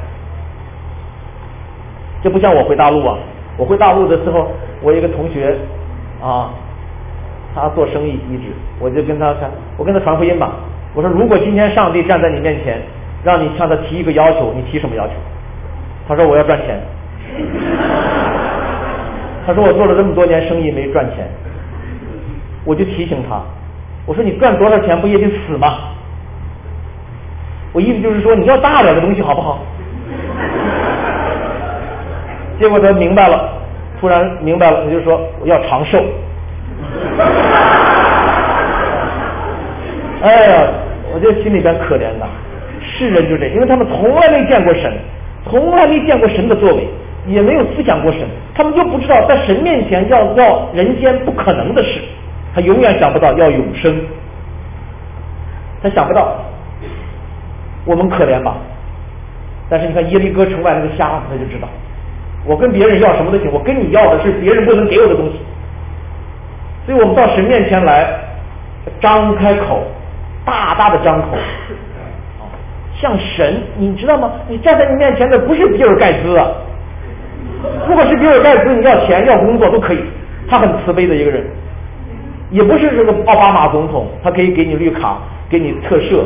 这不像我回大陆啊！我回大陆的时候，我有一个同学啊，他做生意一直，我就跟他传福音吧。我说如果今天上帝站在你面前，让你向他提一个要求，你提什么要求？他说我要赚钱。他说我做了这么多年生意没赚钱。我就提醒他，我说你赚多少钱不也得死吗？我意思就是说你要大点的东西好不好？结果他明白了，突然明白了，他就说我要长寿。哎呀，我就心里边可怜呐，世人就这，因为他们从来没见过神，从来没见过神的作为，也没有思想过神，他们就不知道在神面前要人间不可能的事，他永远想不到要永生，他想不到。我们可怜吧，但是你看耶利哥城外那个瞎子，他就知道，我跟别人要什么都行，我跟你要的是别人不能给我的东西。所以我们到神面前来，张开口，大大的张口，像神，你知道吗？你站在你面前的不是比尔盖茨啊，如果是比尔盖茨，你要钱要工作都可以，他很慈悲的一个人，也不是这个奥巴马总统，他可以给你绿卡，给你特赦，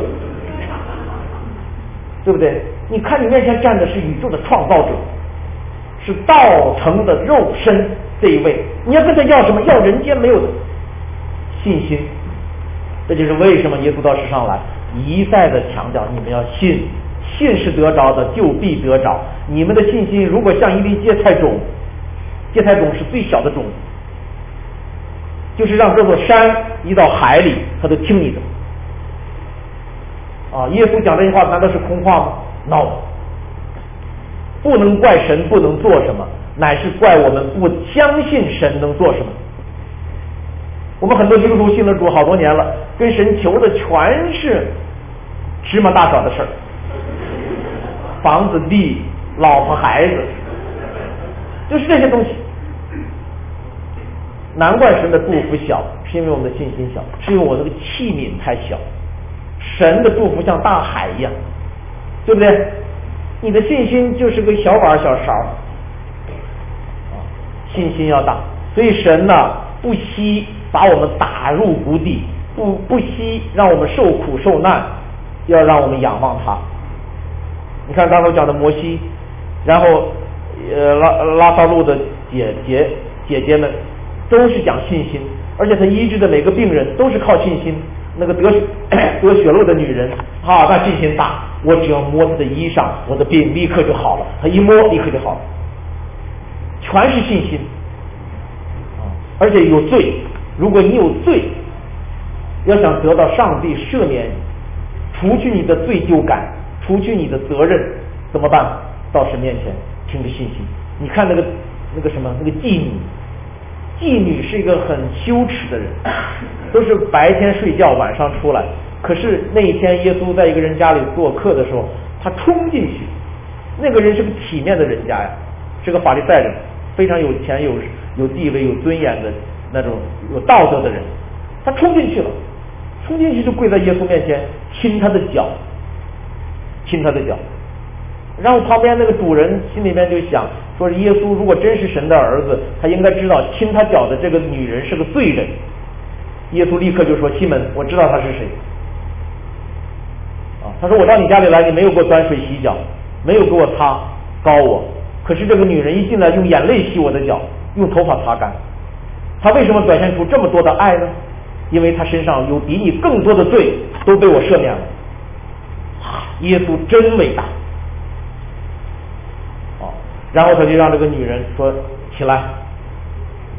对不对？你看你面前站的是宇宙的创造者，是道成的肉身这一位，你要跟他要什么？要人间没有的信心。这就是为什么耶稣到世上来一再的强调，你们要信，信是得着的，就必得着。你们的信心如果像一粒芥菜种，芥菜种是最小的种子，就是让这座山移到海里，他都听你的。耶稣讲这句话难道是空话吗？ No， 不能怪神不能做什么，乃是怪我们不相信神能做什么。我们很多基督徒信了主好多年了，跟神求的全是芝麻大小的事儿，房子、地、老婆、孩子，就是这些东西。难怪神的祝福小，是因为我们的信心小，是因为我那个器皿太小。神的祝福像大海一样，对不对？你的信心就是个小碗小勺，信心要大，所以神呢不惜把我们打入谷底，不惜让我们受苦受难，要让我们仰望他。你看刚才讲的摩西，然后拉撒路的姐姐们都是讲信心，而且他医治的每个病人都是靠信心。那个得血漏的女人那信心大，我只要摸她的衣裳，我的病立刻就好了，她一摸立刻就好了，全是信心。而且有罪，如果你有罪，要想得到上帝赦免你，除去你的罪疚感，除去你的责任，怎么办？到神面前凭着信心。你看那个什么，那个妓女，妓女是一个很羞耻的人，都是白天睡觉晚上出来，可是那一天耶稣在一个人家里做客的时候，他冲进去，那个人是个体面的人家呀，是个法利赛人，非常有钱有地位有尊严的那种有道德的人，他冲进去了，冲进去就跪在耶稣面前亲他的脚，亲他的脚。然后旁边那个主人心里面就想说，耶稣如果真是神的儿子，他应该知道亲他脚的这个女人是个罪人。耶稣立刻就说，西门，我知道他是谁。他说我到你家里来，你没有给我端水洗脚，没有给我擦膏我，可是这个女人一进来用眼泪洗我的脚，用头发擦干。他为什么表现出这么多的爱呢？因为他身上有比你更多的罪都被我赦免了。耶稣真伟大。然后他就让这个女人说，起来，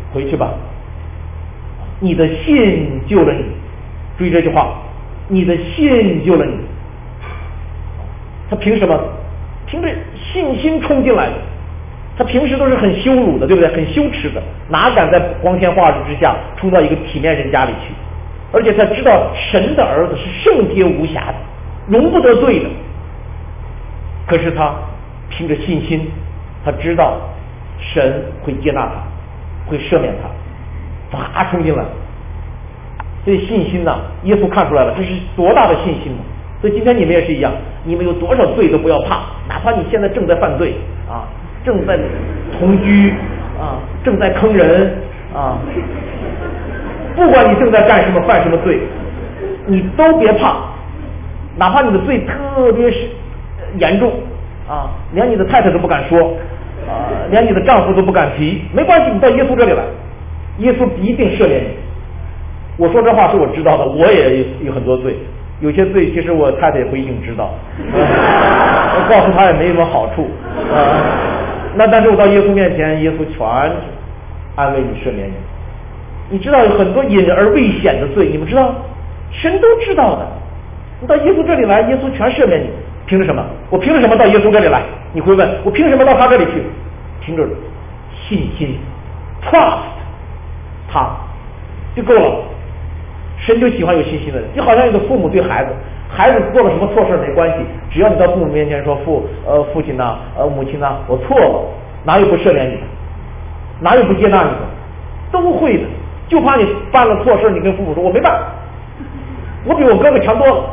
回去吧，你的信救了你。注意这句话，你的信救了你。他凭什么？凭着信心冲进来的。他平时都是很羞辱的，对不对？很羞耻的，哪敢在光天化日之下冲到一个体面人家里去？而且他知道神的儿子是圣洁无瑕的，容不得罪的。可是他凭着信心，他知道神会接纳他，会赦免他，他冲进来。所以信心呢，耶稣看出来了，这是多大的信心呢？所以今天你们也是一样，你们有多少罪都不要怕，哪怕你现在正在犯罪啊，正在同居啊，正在坑人啊，不管你正在干什么犯什么罪，你都别怕，哪怕你的罪特别是严重啊，连你的太太都不敢说啊，连你的丈夫都不敢提，没关系，你到耶稣这里来，耶稣一定赦免你。我说这话是我知道的，我也有很多罪，有些罪其实我太太也不一定知道，我告诉她也没什么好处那但是我到耶稣面前，耶稣全安慰你，赦免你。你知道有很多隐而未显的罪，你们知道，神都知道的。你到耶稣这里来，耶稣全赦免你，凭着什么？我凭着什么到耶稣这里来？你会问，我凭什么到他这里去？凭着信心 ，trust 他就够了。神就喜欢有信心的人，就好像一个父母对孩子，孩子做了什么错事没关系，只要你到父母面前说父亲呐，母亲呐，我错了，哪有不赦免你的，哪有不接纳你的，都会的。就怕你犯了错事，你跟父母说我没办，我比我哥哥强多了。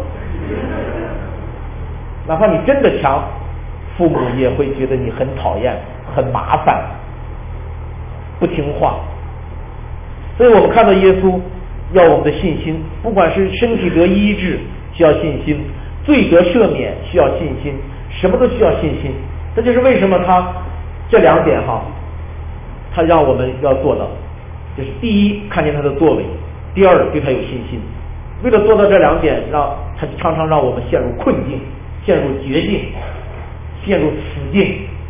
哪怕你真的强，父母也会觉得你很讨厌、很麻烦、不听话。所以我们看到耶稣要我们的信心，不管是身体得医治需要信心，罪得赦免需要信心，什么都需要信心。这就是为什么他这两点他让我们要做到，就是第一看见他的作为，第二对他有信心。为了做到这两点，他常常让我们陷入困境，陷入绝境，陷入死境。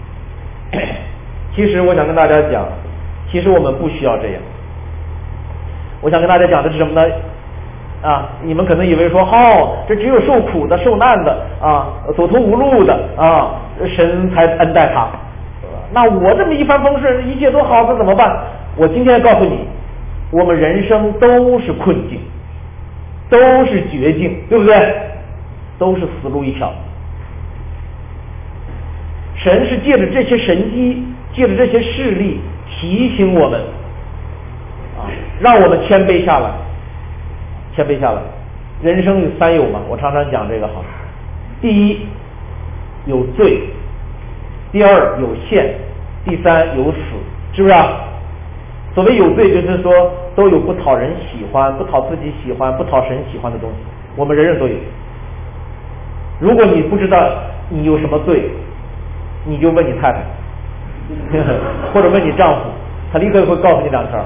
其实我想跟大家讲，其实我们不需要这样。我想跟大家讲的是什么呢？你们可能以为说，这只有受苦的、受难的走投无路的神才恩待他。那我这么一帆风顺，一切都好，那怎么办？我今天告诉你，我们人生都是困境，都是绝境，对不对？都是死路一条。神是借着这些神迹，借着这些事例提醒我们让我们谦卑下来，谦卑下来。人生有三有嘛，我常常讲这个第一有罪，第二有限，第三有死，是不是所谓有罪，就是说都有不讨人喜欢、不讨自己喜欢、不讨神喜欢的东西，我们人人都有。如果你不知道你有什么罪，你就问你太太或者问你丈夫，他立刻会告诉你两条。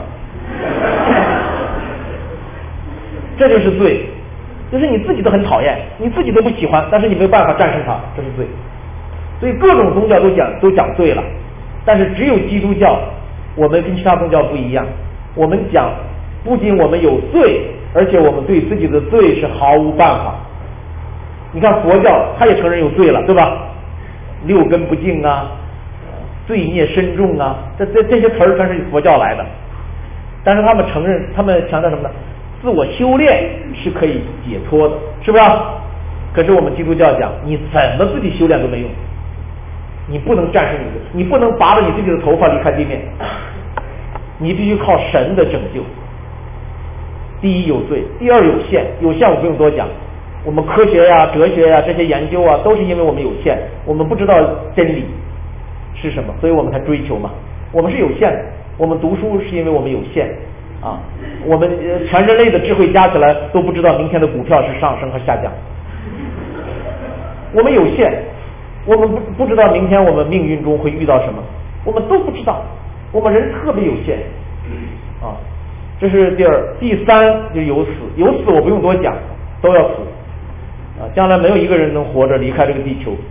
这就是罪，就是你自己都很讨厌，你自己都不喜欢，但是你没有办法战胜它，这是罪。所以各种宗教都讲罪了，但是只有基督教，我们跟其他宗教不一样，我们讲不仅我们有罪，而且我们对自己的罪是毫无办法。你看佛教他也承认有罪了，对吧？六根不净罪孽深重这些词儿全是佛教来的，但是他们承认，他们强调什么呢？自我修炼是可以解脱的，是不是可是我们基督教讲，你怎么自己修炼都没用，你不能战胜你不能拔了你自己的头发离开地面，你必须靠神的拯救。第一有罪，第二有限，有限我不用多讲，我们科学哲学这些研究都是因为我们有限，我们不知道真理是什么，所以我们才追求嘛。我们是有限的，我们读书是因为我们有限我们全人类的智慧加起来都不知道明天的股票是上升和下降。我们有限，我们不知道明天我们命运中会遇到什么，我们都不知道，我们人特别有限这是第二。第三就有死，有死我不用多讲，都要死将来没有一个人能活着离开这个地球，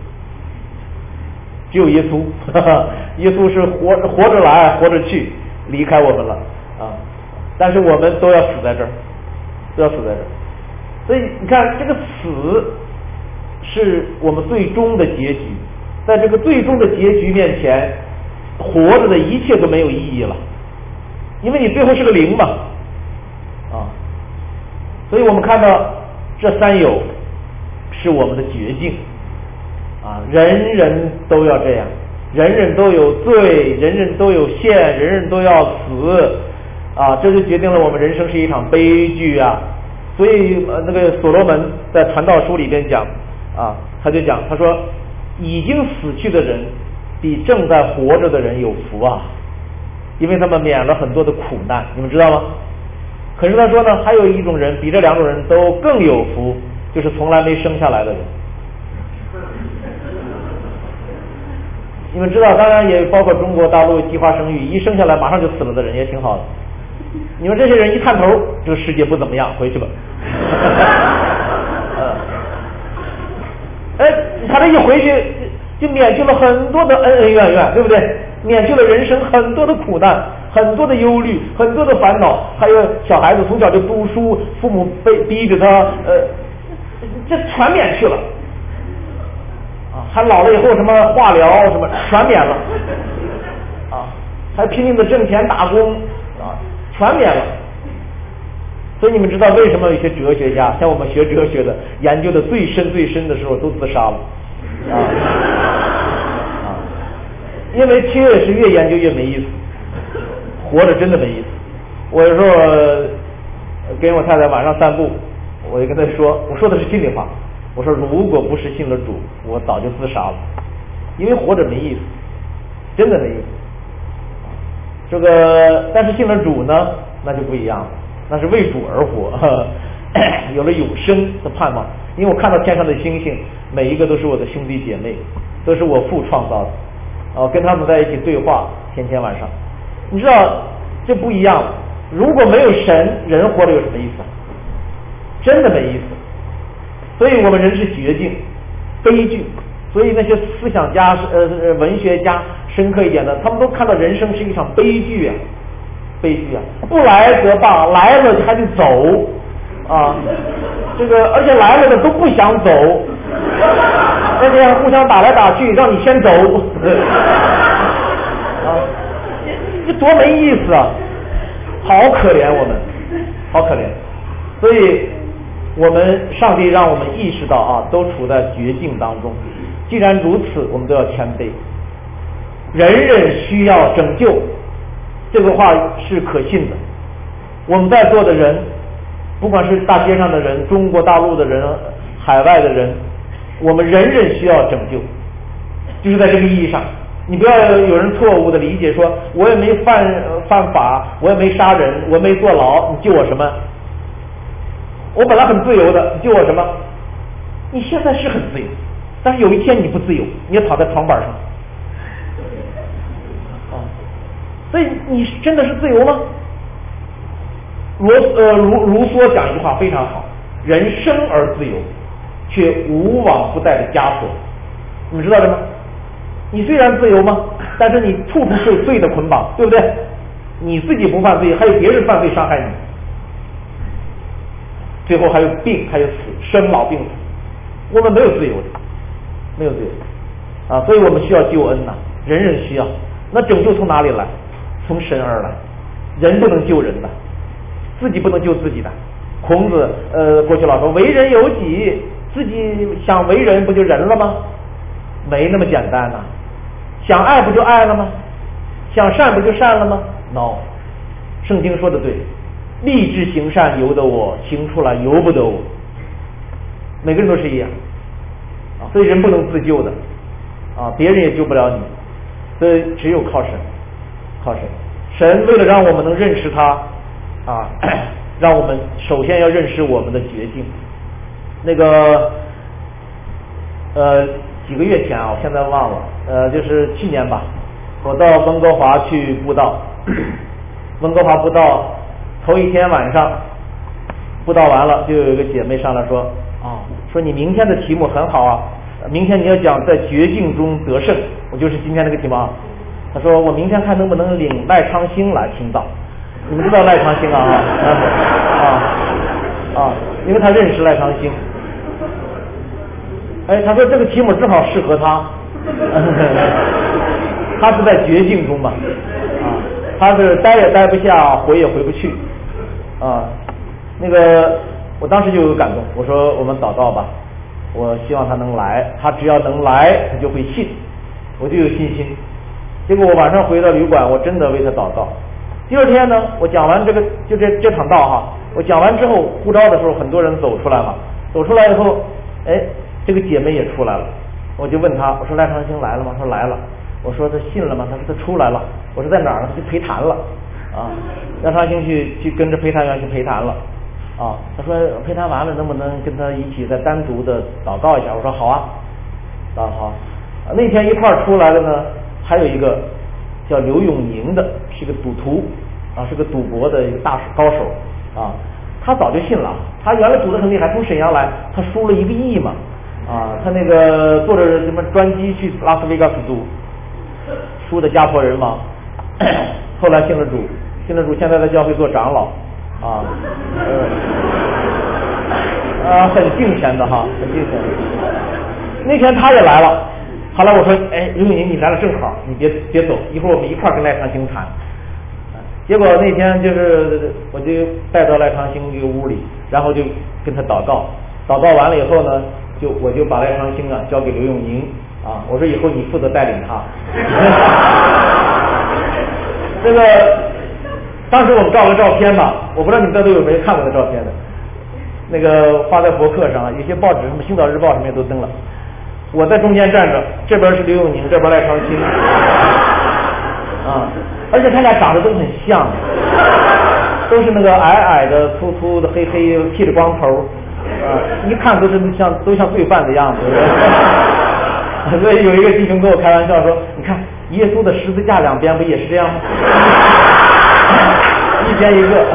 只有耶稣耶稣是活着来活着去，离开我们了但是我们都要死在这儿，都要死在这儿。所以你看，这个死是我们最终的结局，在这个最终的结局面前，活着的一切都没有意义了，因为你最后是个零嘛，啊，所以我们看到这三有是我们的绝境，啊，人人都要这样，人人都有罪，人人都有限，人人都要死，啊，这就决定了我们人生是一场悲剧啊。所以那个所罗门在传道书里边讲啊，他就讲，他说已经死去的人比正在活着的人有福啊，因为他们免了很多的苦难，你们知道吗？可是他说呢，还有一种人比这两种人都更有福，就是从来没生下来的人。你们知道，当然也包括中国大陆计划生育，一生下来马上就死了的人也挺好的。你们这些人一探头，这个世界不怎么样，回去吧。他这一回去就免去了很多的恩恩怨怨，对不对？免去了人生很多的苦难，很多的忧虑，很多的烦恼，还有小孩子从小就读书，父母逼着他，这全免去了。啊，还老了以后什么化疗什么全免了，啊，还拼命的挣钱打工啊，全免了。所以你们知道为什么有些哲学家，像我们学哲学的，研究的最深的时候都自杀了啊，因为确实越研究越没意思，活着真的没意思。我有时候跟我太太晚上散步，我就跟她说，我说的是心里话，我说如果不是信了主，我早就自杀了，因为活着没意思，真的没意思。这个但是信了主呢，那就不一样了，那是为主而活，有了永生的盼望。因为我看到天上的星星，每一个都是我的兄弟姐妹，都是我父创造的，跟他们在一起对话，天天晚上。你知道这不一样了，如果没有神，人活着有什么意思？真的没意思。所以我们人是绝境、悲剧。所以那些思想家、文学家深刻一点的，他们都看到人生是一场悲剧啊，悲剧啊！不来则罢，来了还得走啊，这个而且来了的都不想走，而且互相打来打去，让你先走，啊，这多没意思啊！好可怜我们，好可怜。所以我们上帝让我们意识到啊，都处在绝境当中。既然如此，我们都要谦卑。人人需要拯救，这个话是可信的。我们在座的人，不管是大街上的人、中国大陆的人、海外的人，我们人人需要拯救，就是在这个意义上。你不要有人错误的理解说，我也没犯法，我也没杀人，我没坐牢，你救我什么？我本来很自由的，你救我什么？你现在是很自由，但是有一天你不自由，你要躺在床板上，所以你真的是自由吗？卢梭讲一句话非常好，人生而自由，却无往不带的枷锁。你们知道这吗？你虽然自由吗？但是你处处受罪的捆绑，对不对？你自己不犯罪，还有别人犯罪伤害你，最后还有病，还有死，生老病死。我们没有自由的，没有自由啊！所以我们需要救恩呐，人人需要。那拯救从哪里来？从神而来。人不能救人的，自己不能救自己的。孔子过去老说为人有己，自己想为人不就人了吗？没那么简单呐。想爱不就爱了吗？想善不就善了吗？ No， 圣经说的对，立志行善由得我，行出来由不得我。每个人都是一样啊，所以人不能自救的啊，别人也救不了你，所以只有靠神，靠神。神为了让我们能认识他啊，让我们首先要认识我们的绝境。那个几个月前啊，我现在忘了，就是去年吧，我到温哥华去布道，温哥华布道头一天晚上布道完了，就有一个姐妹上来说说你明天的题目很好啊，明天你要讲在绝境中得胜，我就是今天那个题目啊。她说我明天看能不能领赖昌星来听到， 你们知道赖昌星因为他认识赖昌星。哎，他说这个题目正好适合他，他是在绝境中嘛，他是待也待不下，回也回不去，那个我当时就有感动，我说我们祷告吧，我希望他能来，他只要能来，他就会信，我就有信心。结果我晚上回到旅馆，我真的为他祷告。第二天呢，我讲完这场道哈，我讲完之后，呼召的时候很多人走出来嘛，走出来以后，哎，这个姐妹也出来了，我就问她，我说赖昌星来了吗？她说来了。我说他信了吗？他说他出来了。我说在哪儿呢？他去陪谈了。赖昌星去跟着陪谈员去陪谈了。他说陪谈完了，能不能跟他一起再单独的祷告一下？我说好啊，好。那天一块儿出来的呢，还有一个叫刘永宁的，是个赌徒是个赌博的一个大高手他早就信了，他原来赌得很厉害，从沈阳来，他输了1个亿嘛他那个坐着什么专机去拉斯维加斯赌，输的家破人亡，后来信了主，现在在教会做长老很敬虔的哈，很敬虔。那天他也来了，后来我说，哎，刘永宁你来了正好，你别走，一会儿我们一块儿跟赖昌星谈。结果那天就是我就带到赖昌星一个屋里，然后就跟他祷告，祷告完了以后呢，我就把赖昌星交给刘永宁我说以后你负责带领他。这个当时我们照个照片吧，我不知道你们都有没有看过那照片的，那个发在博客上，有些报纸什么《星岛日报》上面都登了。我在中间站着，这边是刘永宁，这边赖昌星而且他俩长得都很像，都是那个矮矮的、粗粗的、黑黑剃着光头一看都像罪犯的样子。所以有一个弟兄跟我开玩笑说，你看耶稣的十字架两边不也是这样吗？一边一个。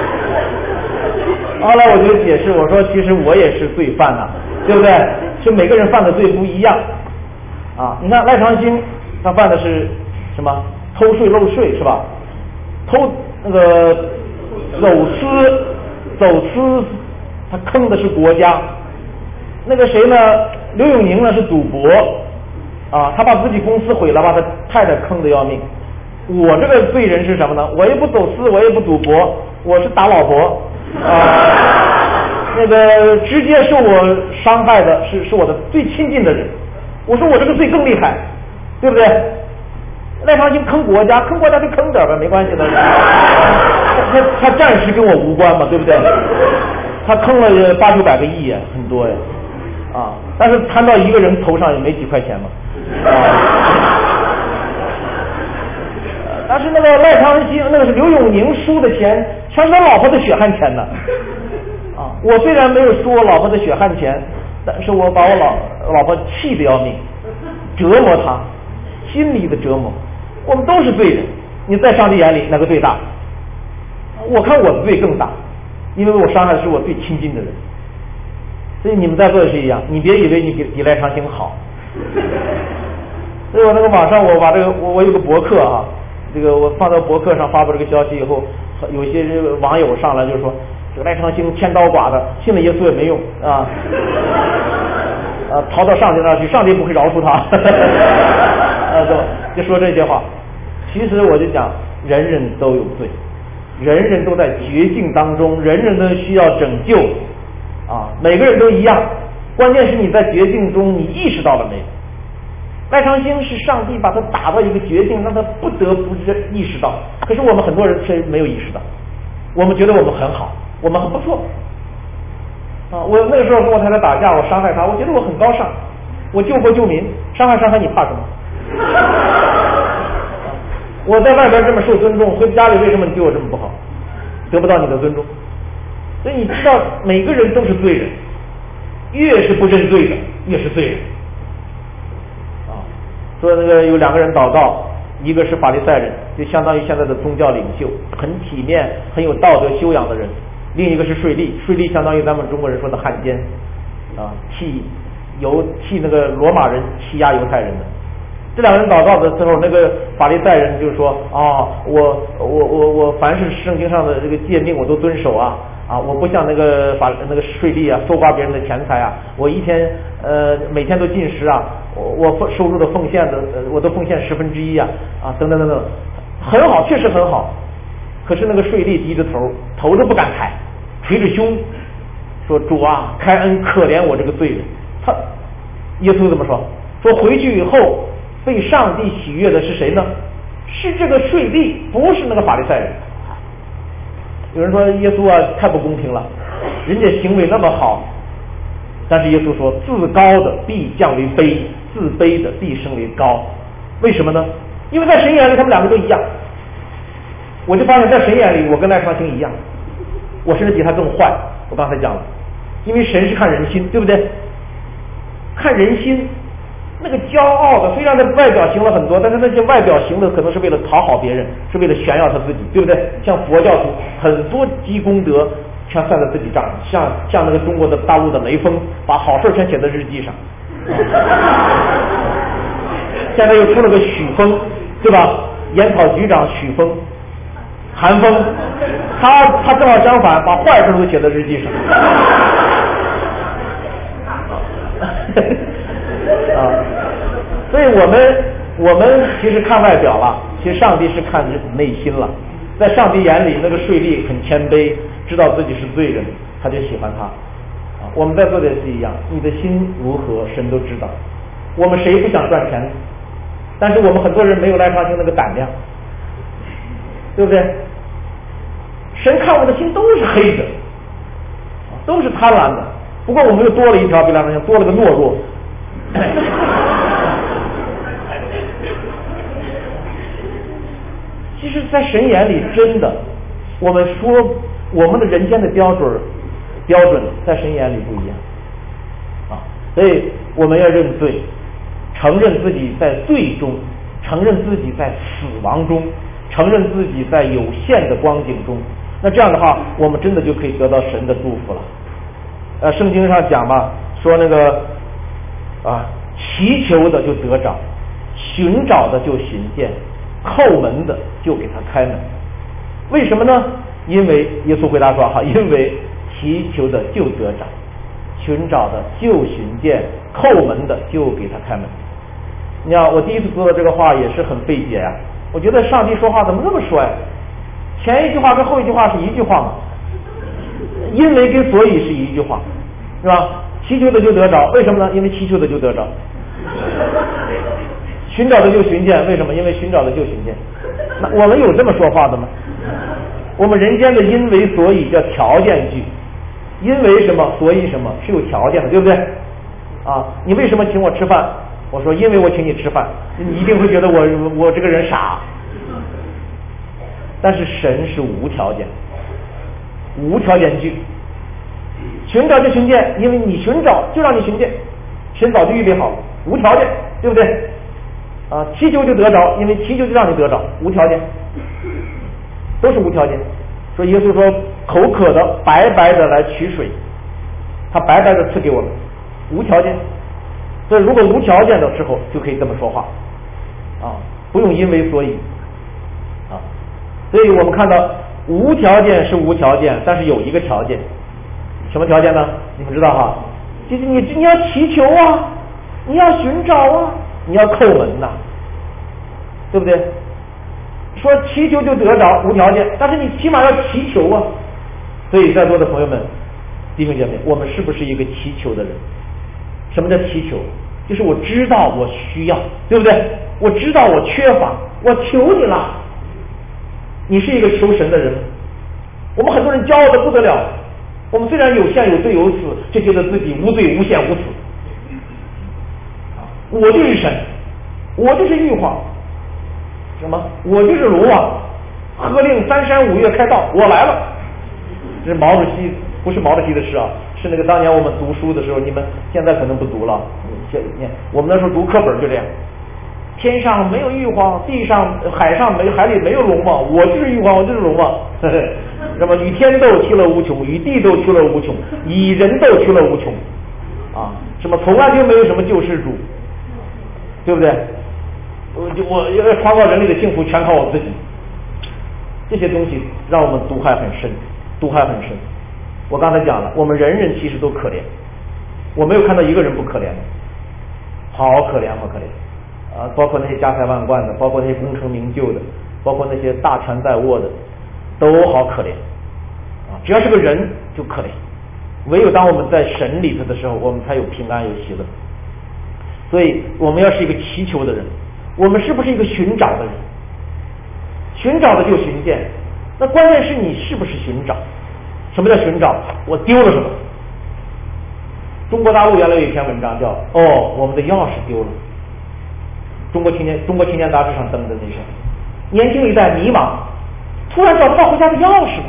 后来我就解释，我说其实我也是罪犯对不对？就每个人犯的罪不一样你看赖昌星他犯的是什么？偷税漏税是吧？那个走私，他坑的是国家。那个谁呢？刘永宁呢是赌博他把自己公司毁了，把他太太坑得要命。我这个罪人是什么呢？我也不走私，我也不赌博，我是打老婆那个直接受我伤害的是我的最亲近的人。我说我这个罪更厉害，对不对？赖昌星坑国家就坑点吧，没关系的。他暂时跟我无关嘛，对不对？他坑了800-900个亿很多呀但是摊到一个人头上也没几块钱嘛但是那个赖昌星，那个是刘永宁输的钱，全是他老婆的血汗钱呢我虽然没有输我老婆的血汗钱，但是我把我老婆气得要命，折磨她，心理的折磨。我们都是罪人，你在上帝眼里哪个罪大？我看我的罪更大，因为我伤害的是我最亲近的人。所以你们在座也是一样，你别以为你比赖昌星好。所以我那个网上我把这个我有个博客这个我放到博客上发布这个消息以后，有些网友上来就说这个赖昌星千刀剐的，信了耶稣也没用逃到上帝那儿去，上帝不会饶恕他就说这些话。其实我就讲，人人都有罪，人人都在绝境当中，人人都需要拯救每个人都一样，关键是你在绝境中你意识到了没有？赖昌星是上帝把他打到一个绝境，让他不得不意识到，可是我们很多人却没有意识到，我们觉得我们很好，我们很不错我那个时候跟我太太打架，我伤害她，我觉得我很高尚，我救国救民，伤害你怕什么我在外边这么受尊重，回家里为什么你对我这么不好？得不到你的尊重。所以你知道每个人都是罪人，越是不认罪的越是罪人说那个有2个人祷告，一个是法利赛人，就相当于现在的宗教领袖，很体面很有道德修养的人，另一个是税吏相当于咱们中国人说的汉奸替那个罗马人欺压犹太人的这两个人祷告的时候，那个法利赛人就说啊，我凡是圣经上的这个诫命我都遵守啊，我不像那个税吏啊，搜刮别人的钱财啊，我一天每天都进食啊，我收入的奉献的我都奉献1/10啊，等等等等，很好，确实很好。可是那个税吏低着头都不敢抬，捶着胸说：“主啊，开恩可怜我这个罪人。”耶稣怎么说？说回去以后被上帝喜悦的是谁呢？是这个税吏，不是那个法利赛人。有人说耶稣啊，太不公平了，人家行为那么好，但是耶稣说，自高的必降为卑，自卑的必升为高。为什么呢？因为在神眼里他们两个都一样。我就发现在神眼里我跟赖昌星一样，我甚至比他更坏。我刚才讲了，因为神是看人心，对不对？看人心，那个骄傲的虽然他外表行了很多，但是那些外表行的可能是为了讨好别人，是为了炫耀他自己，对不对？像佛教徒很多积功德全算在自己账上，像那个中国的大陆的雷锋，把好事全写在日记上。现在又出了个许峰，对吧？烟草局长许峰，韩风，他正好相反，把坏事都写在日记上。所以我们其实看外表了，其实上帝是看内心了。在上帝眼里，那个税吏很谦卑，知道自己是罪人，他就喜欢他。我们在座的也是一样，你的心如何，神都知道。我们谁不想赚钱？但是我们很多人没有赖昌星那个胆量，对不对？神看我的心都是黑的，都是贪婪的。不过我们又多了一条，比赖昌星多了个懦弱。其实在神眼里，真的我们说我们的人间的标准在神眼里不一样所以我们要认罪，承认自己在罪中，承认自己在死亡中，承认自己在有限的光景中。那这样的话，我们真的就可以得到神的祝福了。圣经上讲嘛，说那个祈求的就得着，寻找的就寻见，叩门的就给他开门。为什么呢？因为耶稣回答说因为祈求的就得着，寻找的就寻见，叩门的就给他开门。你看我第一次读到这个话也是很费解呀，我觉得上帝说话怎么那么说呀？前一句话跟后一句话是一句话嘛，因为跟所以是一句话，是吧？祈求的就得着，为什么呢？因为祈求的就得着。寻找的就寻见，为什么？因为寻找的就寻见。那我们有这么说话的吗？我们人间的因为所以叫条件句，因为什么所以什么是有条件的，对不对？你为什么请我吃饭？我说因为我请你吃饭，你一定会觉得我这个人傻。但是神是无条件，无条件句，寻找就寻见，因为你寻找就让你寻见，神早就预备好，无条件，对不对？祈求就得着，因为祈求就让你得着，无条件，都是无条件。说耶稣说口渴的白白的来取水，他白白的赐给我们，无条件。所以如果无条件的时候就可以这么说话不用因为所以所以我们看到无条件是无条件，但是有一个条件，什么条件呢？你们知道就是你要祈求你要寻找你要叩门对不对？说祈求就得着，无条件，但是你起码要祈求所以在座的朋友们，弟兄姐妹，我们是不是一个祈求的人？什么叫祈求？就是我知道我需要，对不对？我知道我缺乏，我求你了。你是一个求神的人。我们很多人骄傲的不得了，我们虽然有限有罪有死，就觉得自己无罪无限无死。我就是神，我就是玉皇，什么？我就是龙王，喝令3山5岳开道，我来了。这是毛主席，不是毛主席的诗是那个当年我们读书的时候，你们现在可能不读了。我们那时候读课本就这样：天上没有玉皇，地上海里没有龙王，我就是玉皇，我就是龙王。那么与天斗其乐无穷，与地斗其乐无穷，以人斗其乐无穷。什么从来就没有什么救世主，对不对？ 我要创造人类的幸福全靠我自己。这些东西让我们毒害很深，毒害很深。我刚才讲了，我们人人其实都可怜，我没有看到一个人不可怜的，好可怜好可怜啊！包括那些家财万贯的，包括那些功成名就的，包括那些大权在握的，都好可怜啊！只要是个人就可怜，唯有当我们在神里头的时候，我们才有平安有喜乐。所以我们要是一个祈求的人，我们是不是一个寻找的人？寻找的就寻见，那关键是你是不是寻找？什么叫寻找？我丢了什么？中国大陆原来有一篇文章叫我们的钥匙丢了。中国青年杂志上登的那篇，年轻一代迷茫，突然找不到回家的钥匙了。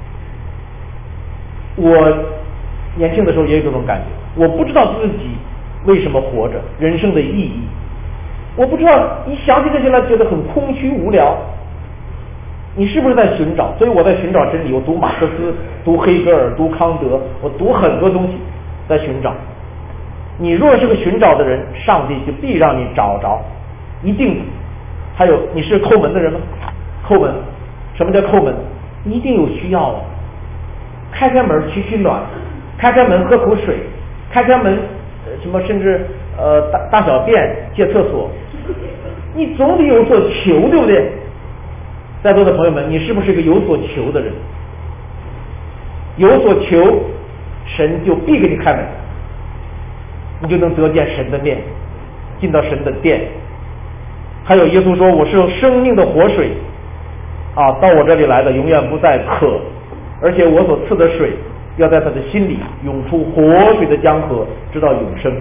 我年轻的时候也有这种感觉，我不知道自己为什么活着，人生的意义，我不知道，一想起这些来觉得很空虚无聊。你是不是在寻找？所以我在寻找真理，我读马克思，读黑格尔，读康德，我读很多东西在寻找。你若是个寻找的人，上帝就必让你找着，一定的。还有，你是叩门的人吗？叩门，什么叫叩门？你一定有需要的，开开门取取暖，开开门喝口水，开开门什么甚至大小便借厕所，你总得有所求，对不对？在座的朋友们，你是不是一个有所求的人？有所求，神就必给你开门，你就能得见神的面，进到神的殿。还有耶稣说，我是有生命的活水啊，到我这里来的永远不再渴，而且我所赐的水要在他的心里涌出活水的江河，直到永生。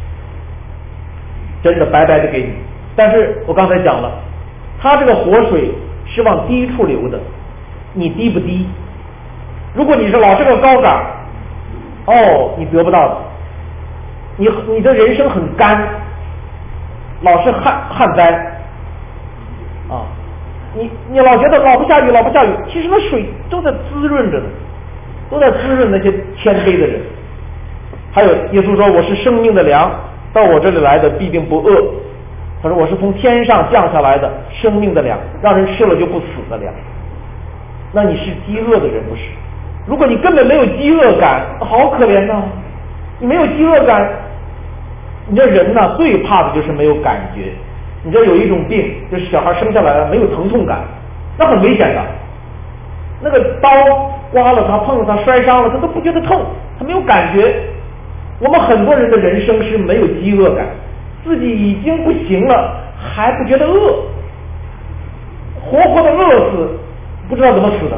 真的白白的给你。但是我刚才讲了，他这个活水是往低处流的，你低不低？如果你是老是个高杆，你得不到的。你的人生很干，老是旱灾啊，你老觉得老不下雨，老不下雨，其实那水都在滋润着呢，都在滋润那些谦卑的人。还有耶稣说，我是生命的粮，到我这里来的必定不饿。他说，我是从天上降下来的生命的粮，让人吃了就不死的粮。那你是饥饿的人不是？如果你根本没有饥饿感，好可怜呐！你没有饥饿感，你这人呢最怕的就是没有感觉。你这有一种病，就是小孩生下来了没有疼痛感，那很危险的。那个刀刮了他，碰了他，摔伤了他都不觉得痛，他没有感觉。我们很多人的人生是没有饥饿感，自己已经不行了还不觉得饿，活活的饿死，不知道怎么死的。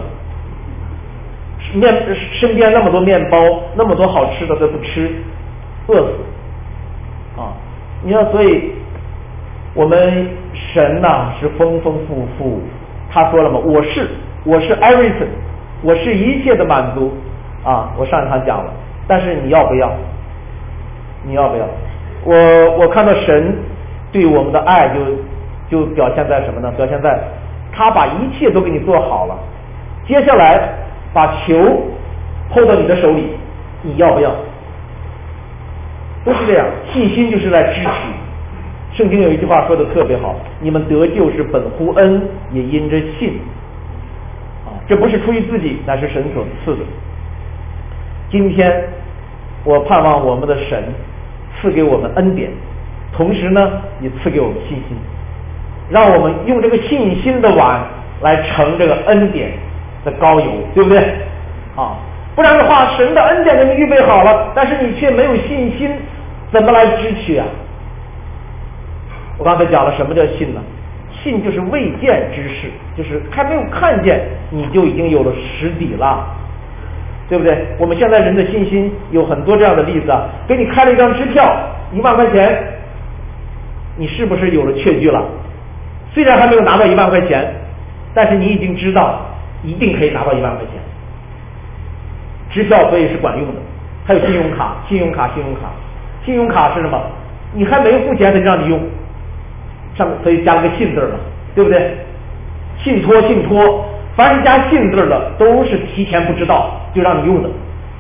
身边那么多面包，那么多好吃的都不吃，饿死啊！你看，所以我们神呐是丰丰富富，他说了嘛，我是 everything， 我是一切的满足啊！我上一堂讲了，但是你要不要？你要不要？我看到神对我们的爱就表现在什么呢？表现在他把一切都给你做好了，接下来把球抛到你的手里，你要不要？都是这样，信心就是来支取。圣经有一句话说的特别好，你们得救是本乎恩，也因着信啊，这不是出于自己，乃是神所赐的。今天我盼望我们的神赐给我们恩典，同时呢也赐给我们信心，让我们用这个信心的碗来盛这个恩典的膏油，对不对啊？不然的话，神的恩典给你预备好了，但是你却没有信心，怎么来支取啊？我刚才讲了什么叫信呢？信就是未见之事，就是还没有看见你就已经有了实底了，对不对？我们现在人的信心有很多这样的例子啊，给你开了一张支票1万块钱，你是不是有了确据了？虽然还没有拿到1万块钱，但是你已经知道一定可以拿到1万块钱。支票所以是管用的，还有信用卡是什么？你还没有付钱他就让你用，上面所以加了个信字了，对不对？信托，凡是加信字的都是提前不知道就让你用的，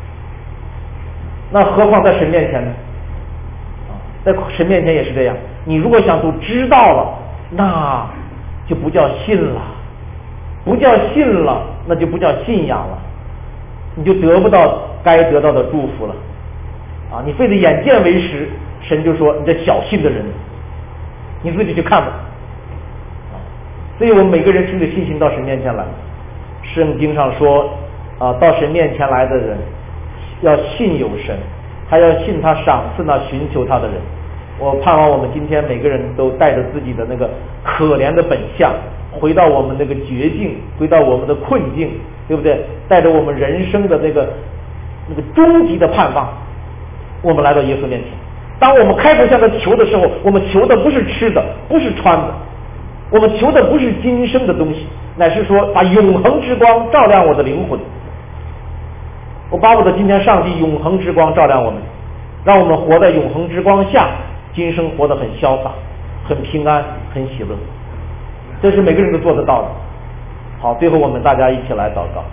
那何况在神面前呢？在神面前也是这样，你如果想都知道了， 那就不叫信了，不叫信了，那就不叫信仰了，你就得不到该得到的祝福了啊！你非得眼见为实，神就说你这小信的人，你自己去看吧。所以我们每个人凭着信心到神面前来。圣经上说啊，到神面前来的人要信有神，还要信他赏赐那寻求他的人。我盼望我们今天每个人都带着自己的那个可怜的本相，回到我们那个绝境，回到我们的困境，对不对？带着我们人生的那个终极的盼望，我们来到耶稣面前。当我们开口向他求的时候，我们求的不是吃的，不是穿的，我们求的不是今生的东西，乃是说把永恒之光照亮我的灵魂。我巴不得今天上帝永恒之光照亮我们，让我们活在永恒之光下，今生活得很潇洒，很平安，很喜乐。这是每个人都做得到的。好，最后我们大家一起来祷告。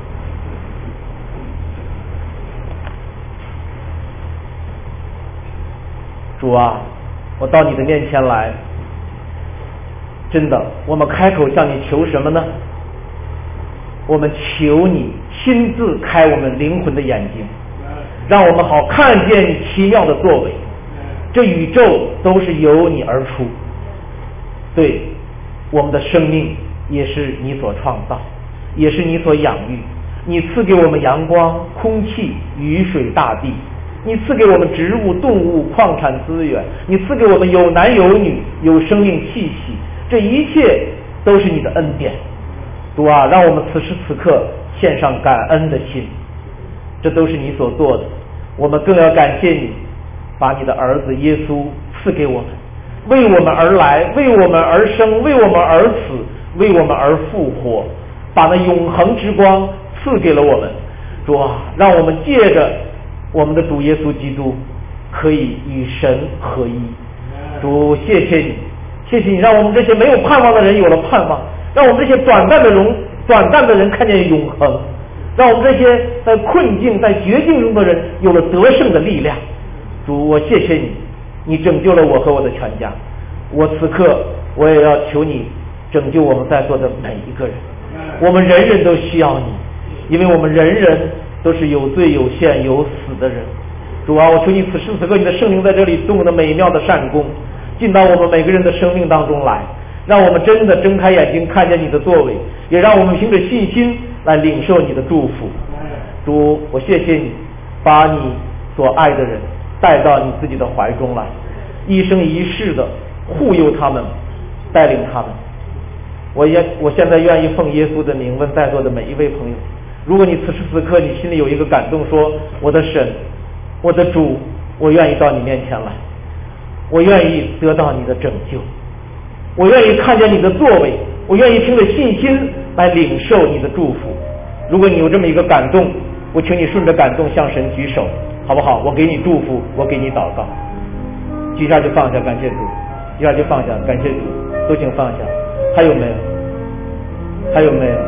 主啊，我到你的面前来，真的，我们开口向你求什么呢？我们求你亲自开我们灵魂的眼睛，让我们好看见你奇妙的作为。这宇宙都是由你而出，对，我们的生命也是你所创造，也是你所养育。你赐给我们阳光、空气、雨水、大地，你赐给我们植物、动物、矿产资源，你赐给我们有男有女，有生命气息，这一切都是你的恩典。主啊，让我们此时此刻献上感恩的心，这都是你所做的。我们更要感谢你，把你的儿子耶稣赐给我们，为我们而来，为我们而生，为我们而死，为我们而复活，把那永恒之光赐给了我们。主啊，让我们借着我们的主耶稣基督可以与神合一。主，谢谢你，谢谢你让我们这些没有盼望的人有了盼望，让我们这些短暂的人看见永恒，让我们这些在困境在绝境中的人有了得胜的力量。主，我谢谢你，你拯救了我和我的全家。我此刻我也要求你拯救我们在座的每一个人，我们人人都需要你，因为我们人人都是有罪有限有死的人。主啊，我求你此时此刻你的圣灵在这里动的美妙的善功进到我们每个人的生命当中来，让我们真的睁开眼睛看见你的作为，也让我们凭着信心来领受你的祝福。主，我谢谢你把你所爱的人带到你自己的怀中来，一生一世的护佑他们，带领他们。我现在愿意奉耶稣的名问在座的每一位朋友，如果你此时此刻你心里有一个感动，说我的神，我的主，我愿意到你面前来，我愿意得到你的拯救，我愿意看见你的作为，我愿意凭着信心来领受你的祝福。如果你有这么一个感动，我请你顺着感动向神举手，好不好？我给你祝福，我给你祷告。举下就放下，感谢主；举下就放下，感谢主。都请放下。还有没有？还有没有？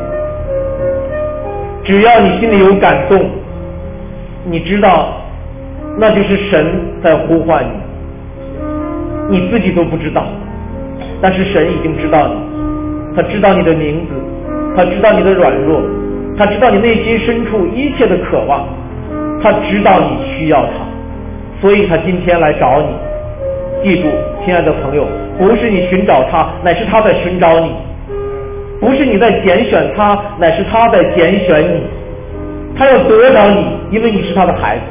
只要你心里有感动，你知道那就是神在呼唤你，你自己都不知道，但是神已经知道你，他知道你的名字，他知道你的软弱，他知道你内心深处一切的渴望，他知道你需要他，所以他今天来找你。记住，亲爱的朋友，不是你寻找他，乃是他在寻找你；不是你在拣选他，乃是他在拣选你。他要得着你，因为你是他的孩子。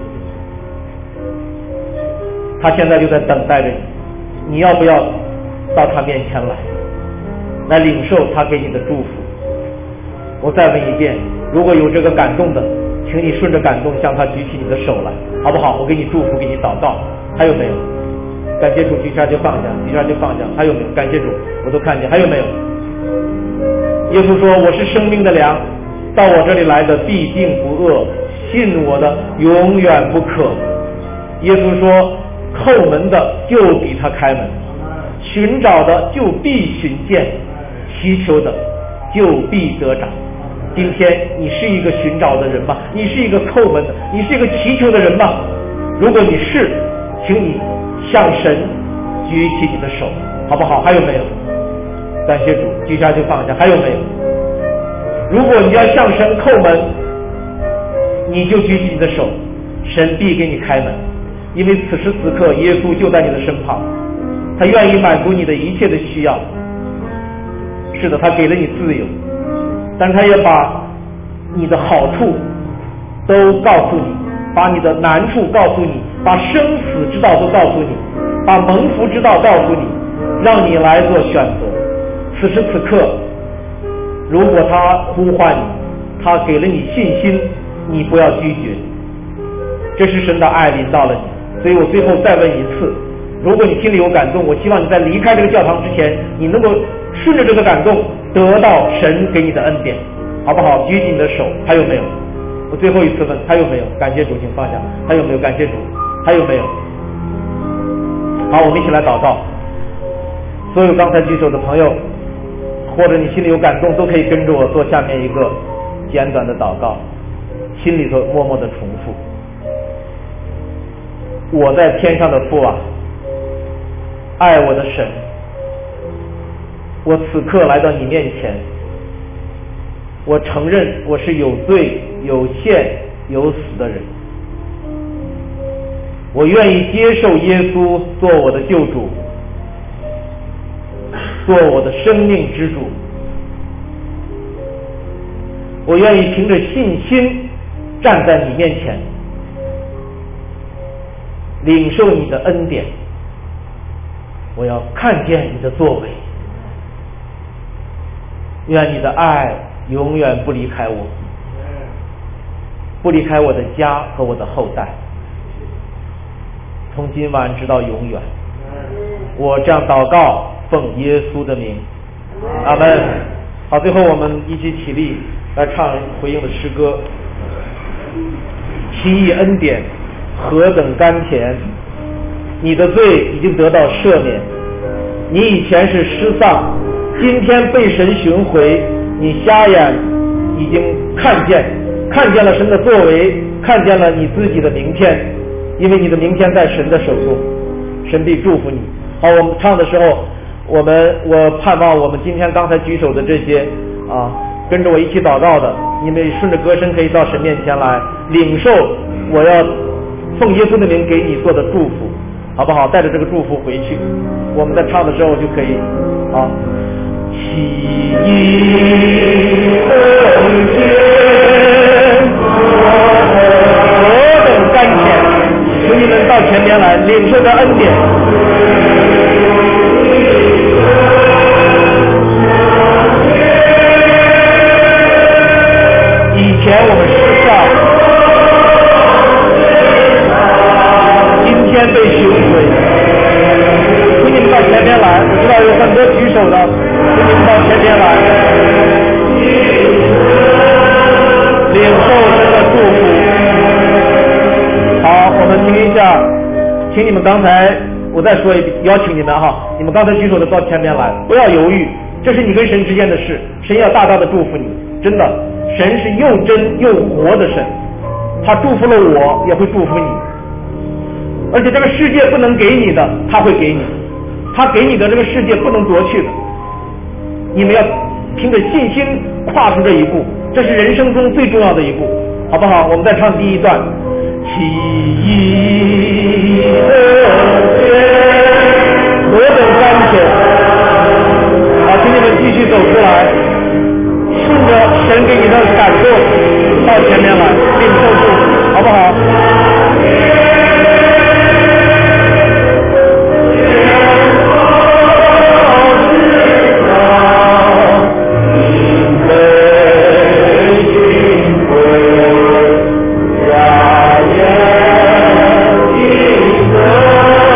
他现在就在等待着你，你要不要到他面前来领受他给你的祝福？我再问一遍，如果有这个感动的，请你顺着感动向他举起你的手来，好不好？我给你祝福，给你祷告。还有没有？感谢主，举下就放下，举下就放下。还有没有？感谢主，我都看见。还有没有？耶稣说，我是生命的粮，到我这里来的必定不饿，信我的永远不渴。耶稣说，叩门的就给他开门，寻找的就必寻见，祈求的就必得着。今天你是一个寻找的人吗？你是一个叩门的，你是一个祈求的人吗？如果你是，请你向神举起你的手。 好不好？还有没有？感谢主，举下就放下。还有没有？如果你要向神叩门，你就举起你的手，神必给你开门，因为此时此刻耶稣就在你的身旁，他愿意满足你的一切的需要。是的，他给了你自由，但是他也把你的好处都告诉你，把你的难处告诉你，把生死之道都告诉你，把蒙福之道告诉你，让你来做选择。此时此刻，如果他呼唤你，他给了你信心，你不要拒绝，这是神的爱临到了你。所以我最后再问一次，如果你心里有感动，我希望你在离开这个教堂之前，你能够顺着这个感动得到神给你的恩典，好不好？举起你的手。还有没有？我最后一次问，还有没有？感谢主，请放下。还有没有？感谢主。还有没有？好，我们一起来祷告。所有刚才举手的朋友，或者你心里有感动，都可以跟着我做下面一个简短的祷告，心里头默默的重复：我在天上的父啊，爱我的神，我此刻来到你面前，我承认我是有罪、有限、有死的人，我愿意接受耶稣做我的救主，做我的生命之主，我愿意凭着信心站在你面前，领受你的恩典，我要看见你的作为，愿你的爱永远不离开我，不离开我的家和我的后代，从今晚直到永远。我这样祷告，奉耶稣的名，阿门。好，最后我们一起起立来唱回应的诗歌。奇异恩典何等甘甜，你的罪已经得到赦免，你以前是失丧，今天被神寻回，你瞎眼已经看见了神的作为，看见了你自己的明天，因为你的明天在神的手中，神必祝福你。好，我们唱的时候，我盼望我们今天刚才举手的这些跟着我一起祷告的，你们顺着歌声可以到神面前来领受我要奉耶稣的名给你做的祝福，好不好？带着这个祝福回去，我们在唱的时候就可以奇异恩典何等甘甜，求你们到前面来领受这恩典。以前我们失丧，今天被寻回，求你们到前面来，我知道有很多举手的，求你们到前面来领受神的祝福。好，我们听一下，请你们刚才我再说一遍，邀请你们你们刚才举手的到前面来，不要犹豫，这是你跟神之间的事，神要大大的祝福你，真的，神是又真又活的神，他祝福了我也会祝福你，而且这个世界不能给你的他会给你，他给你的这个世界不能夺去的，你们要凭着信心跨出这一步，这是人生中最重要的一步，好不好？我们再唱第一段。奇异恩典何等甘甜，好，请你们继续走出来，顺着神给你的感动到前面来领受祝福，好不好？ Yeah.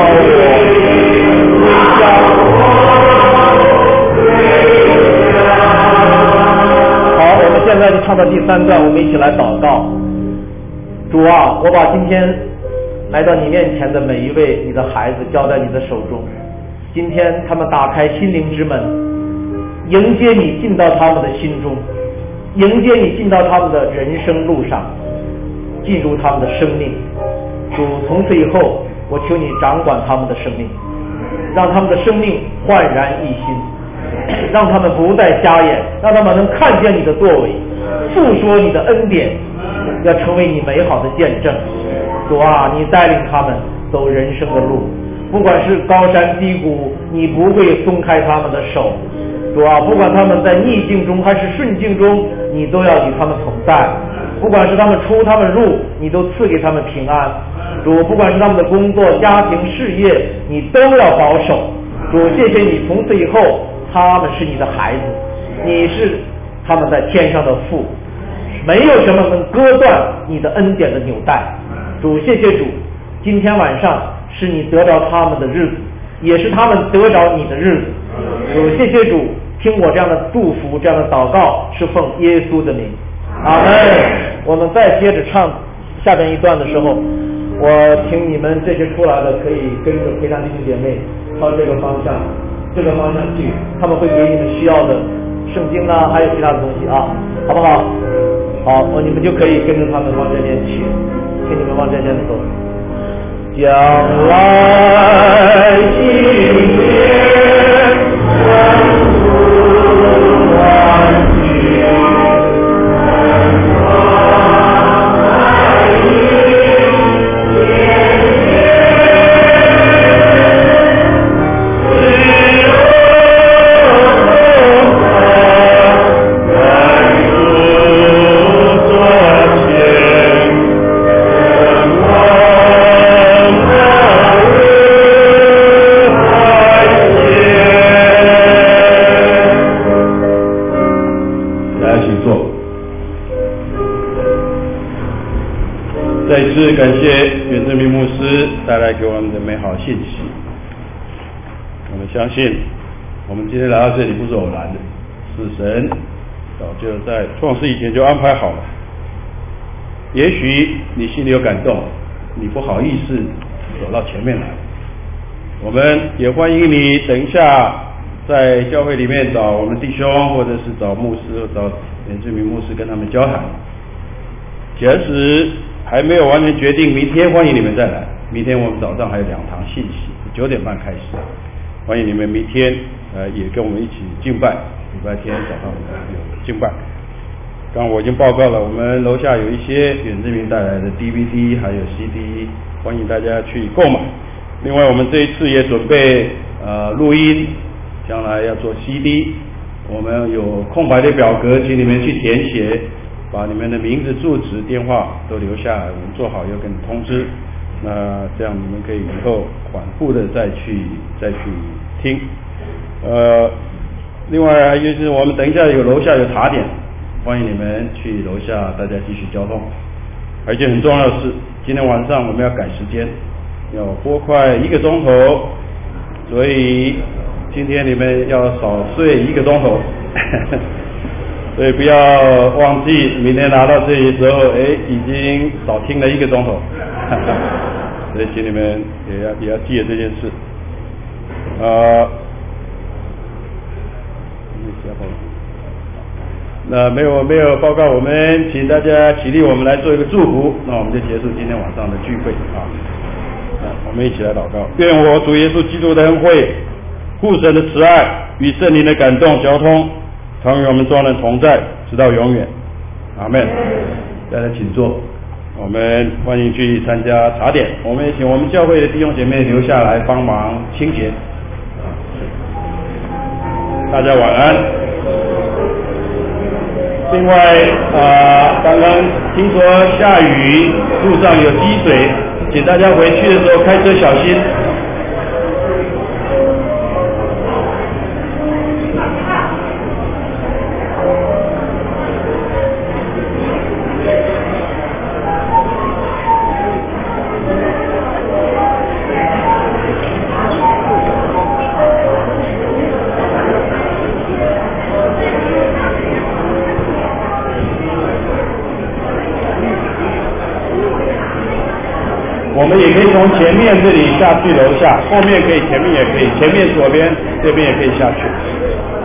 好，我们现在就唱到第3段，我们一起来祷告。主啊，我把今天来到你面前的每一位你的孩子交在你的手中，今天他们打开心灵之门，迎接你进到他们的心中，迎接你进到他们的人生路上，进入他们的生命。主，从此以后我求你掌管他们的生命，让他们的生命焕然一新，让他们不再瞎眼，让他们能看见你的作为，诉说你的恩典，要成为你美好的见证。主啊，你带领他们走人生的路，不管是高山低谷，你不会松开他们的手。主啊，不管他们在逆境中还是顺境中，你都要与他们同在。不管是他们出他们入，你都赐给他们平安。主，不管是他们的工作、家庭、事业，你都要保守。主，谢谢你，从此以后他们是你的孩子，你是他们在天上的父，没有什么能割断你的恩典的纽带。主，谢谢主，今天晚上是你得着他们的日子，也是他们得着你的日子。主，谢谢主，听我这样的祝福，这样的祷告，是奉耶稣的名，阿门。我们再接着唱下边一段的时候，我请你们这些出来的可以跟着陪谈弟兄姐妹朝这个方向去，他们会给你们需要的圣经啊，还有其他的东西啊，好不好？好，你们就可以跟着他们往这边去，跟你们往这边走。将来今天万福万喜， 感谢袁志明牧师带来给我们的美好信息。我们相信我们今天来到这里不是偶然的，是神早就在创世以前就安排好了。也许你心里有感动，你不好意思走到前面来，我们也欢迎你等一下在教会里面找我们弟兄，或者是找牧师，找袁志明牧师跟他们交谈。假使还没有完全决定，明天欢迎你们再来。明天我们早上还有2堂信息，9点半开始，欢迎你们明天也跟我们一起敬拜。礼拜天早上有敬拜。刚刚我已经报告了，我们楼下有一些袁志明带来的 DVD 还有 CD， 欢迎大家去购买。另外我们这一次也准备录音，将来要做 CD， 我们有空白的表格，请你们去填写，把你们的名字、住址、电话都留下来，我们做好要跟你通知。那这样你们可以以后反复的再去听。另外就是我们等一下楼下有茶点，欢迎你们去楼下大家继续交通。而且很重要的是，今天晚上我们要赶时间，要播快1个钟头，所以今天你们要少睡1个钟头。所以不要忘记，明天拿到这里的时候，已经少听了1个钟头，所以请你们也要记得这件事。那没有报告，我们请大家起立，我们来做一个祝福，那我们就结束今天晚上的聚会啊。我们一起来祷告，愿我主耶稣基督的恩惠、父神的慈爱与圣灵的感动交通，常与我们众人同在，直到永远。阿们。大家请坐，我们欢迎去参加茶点。我们也请我们教会的弟兄姐妹留下来帮忙清洁。大家晚安。另外刚刚听说下雨，路上有积水，请大家回去的时候开车小心。 从前面这里下去楼下，后面可以，前面也可以，前面左边这边也可以下去。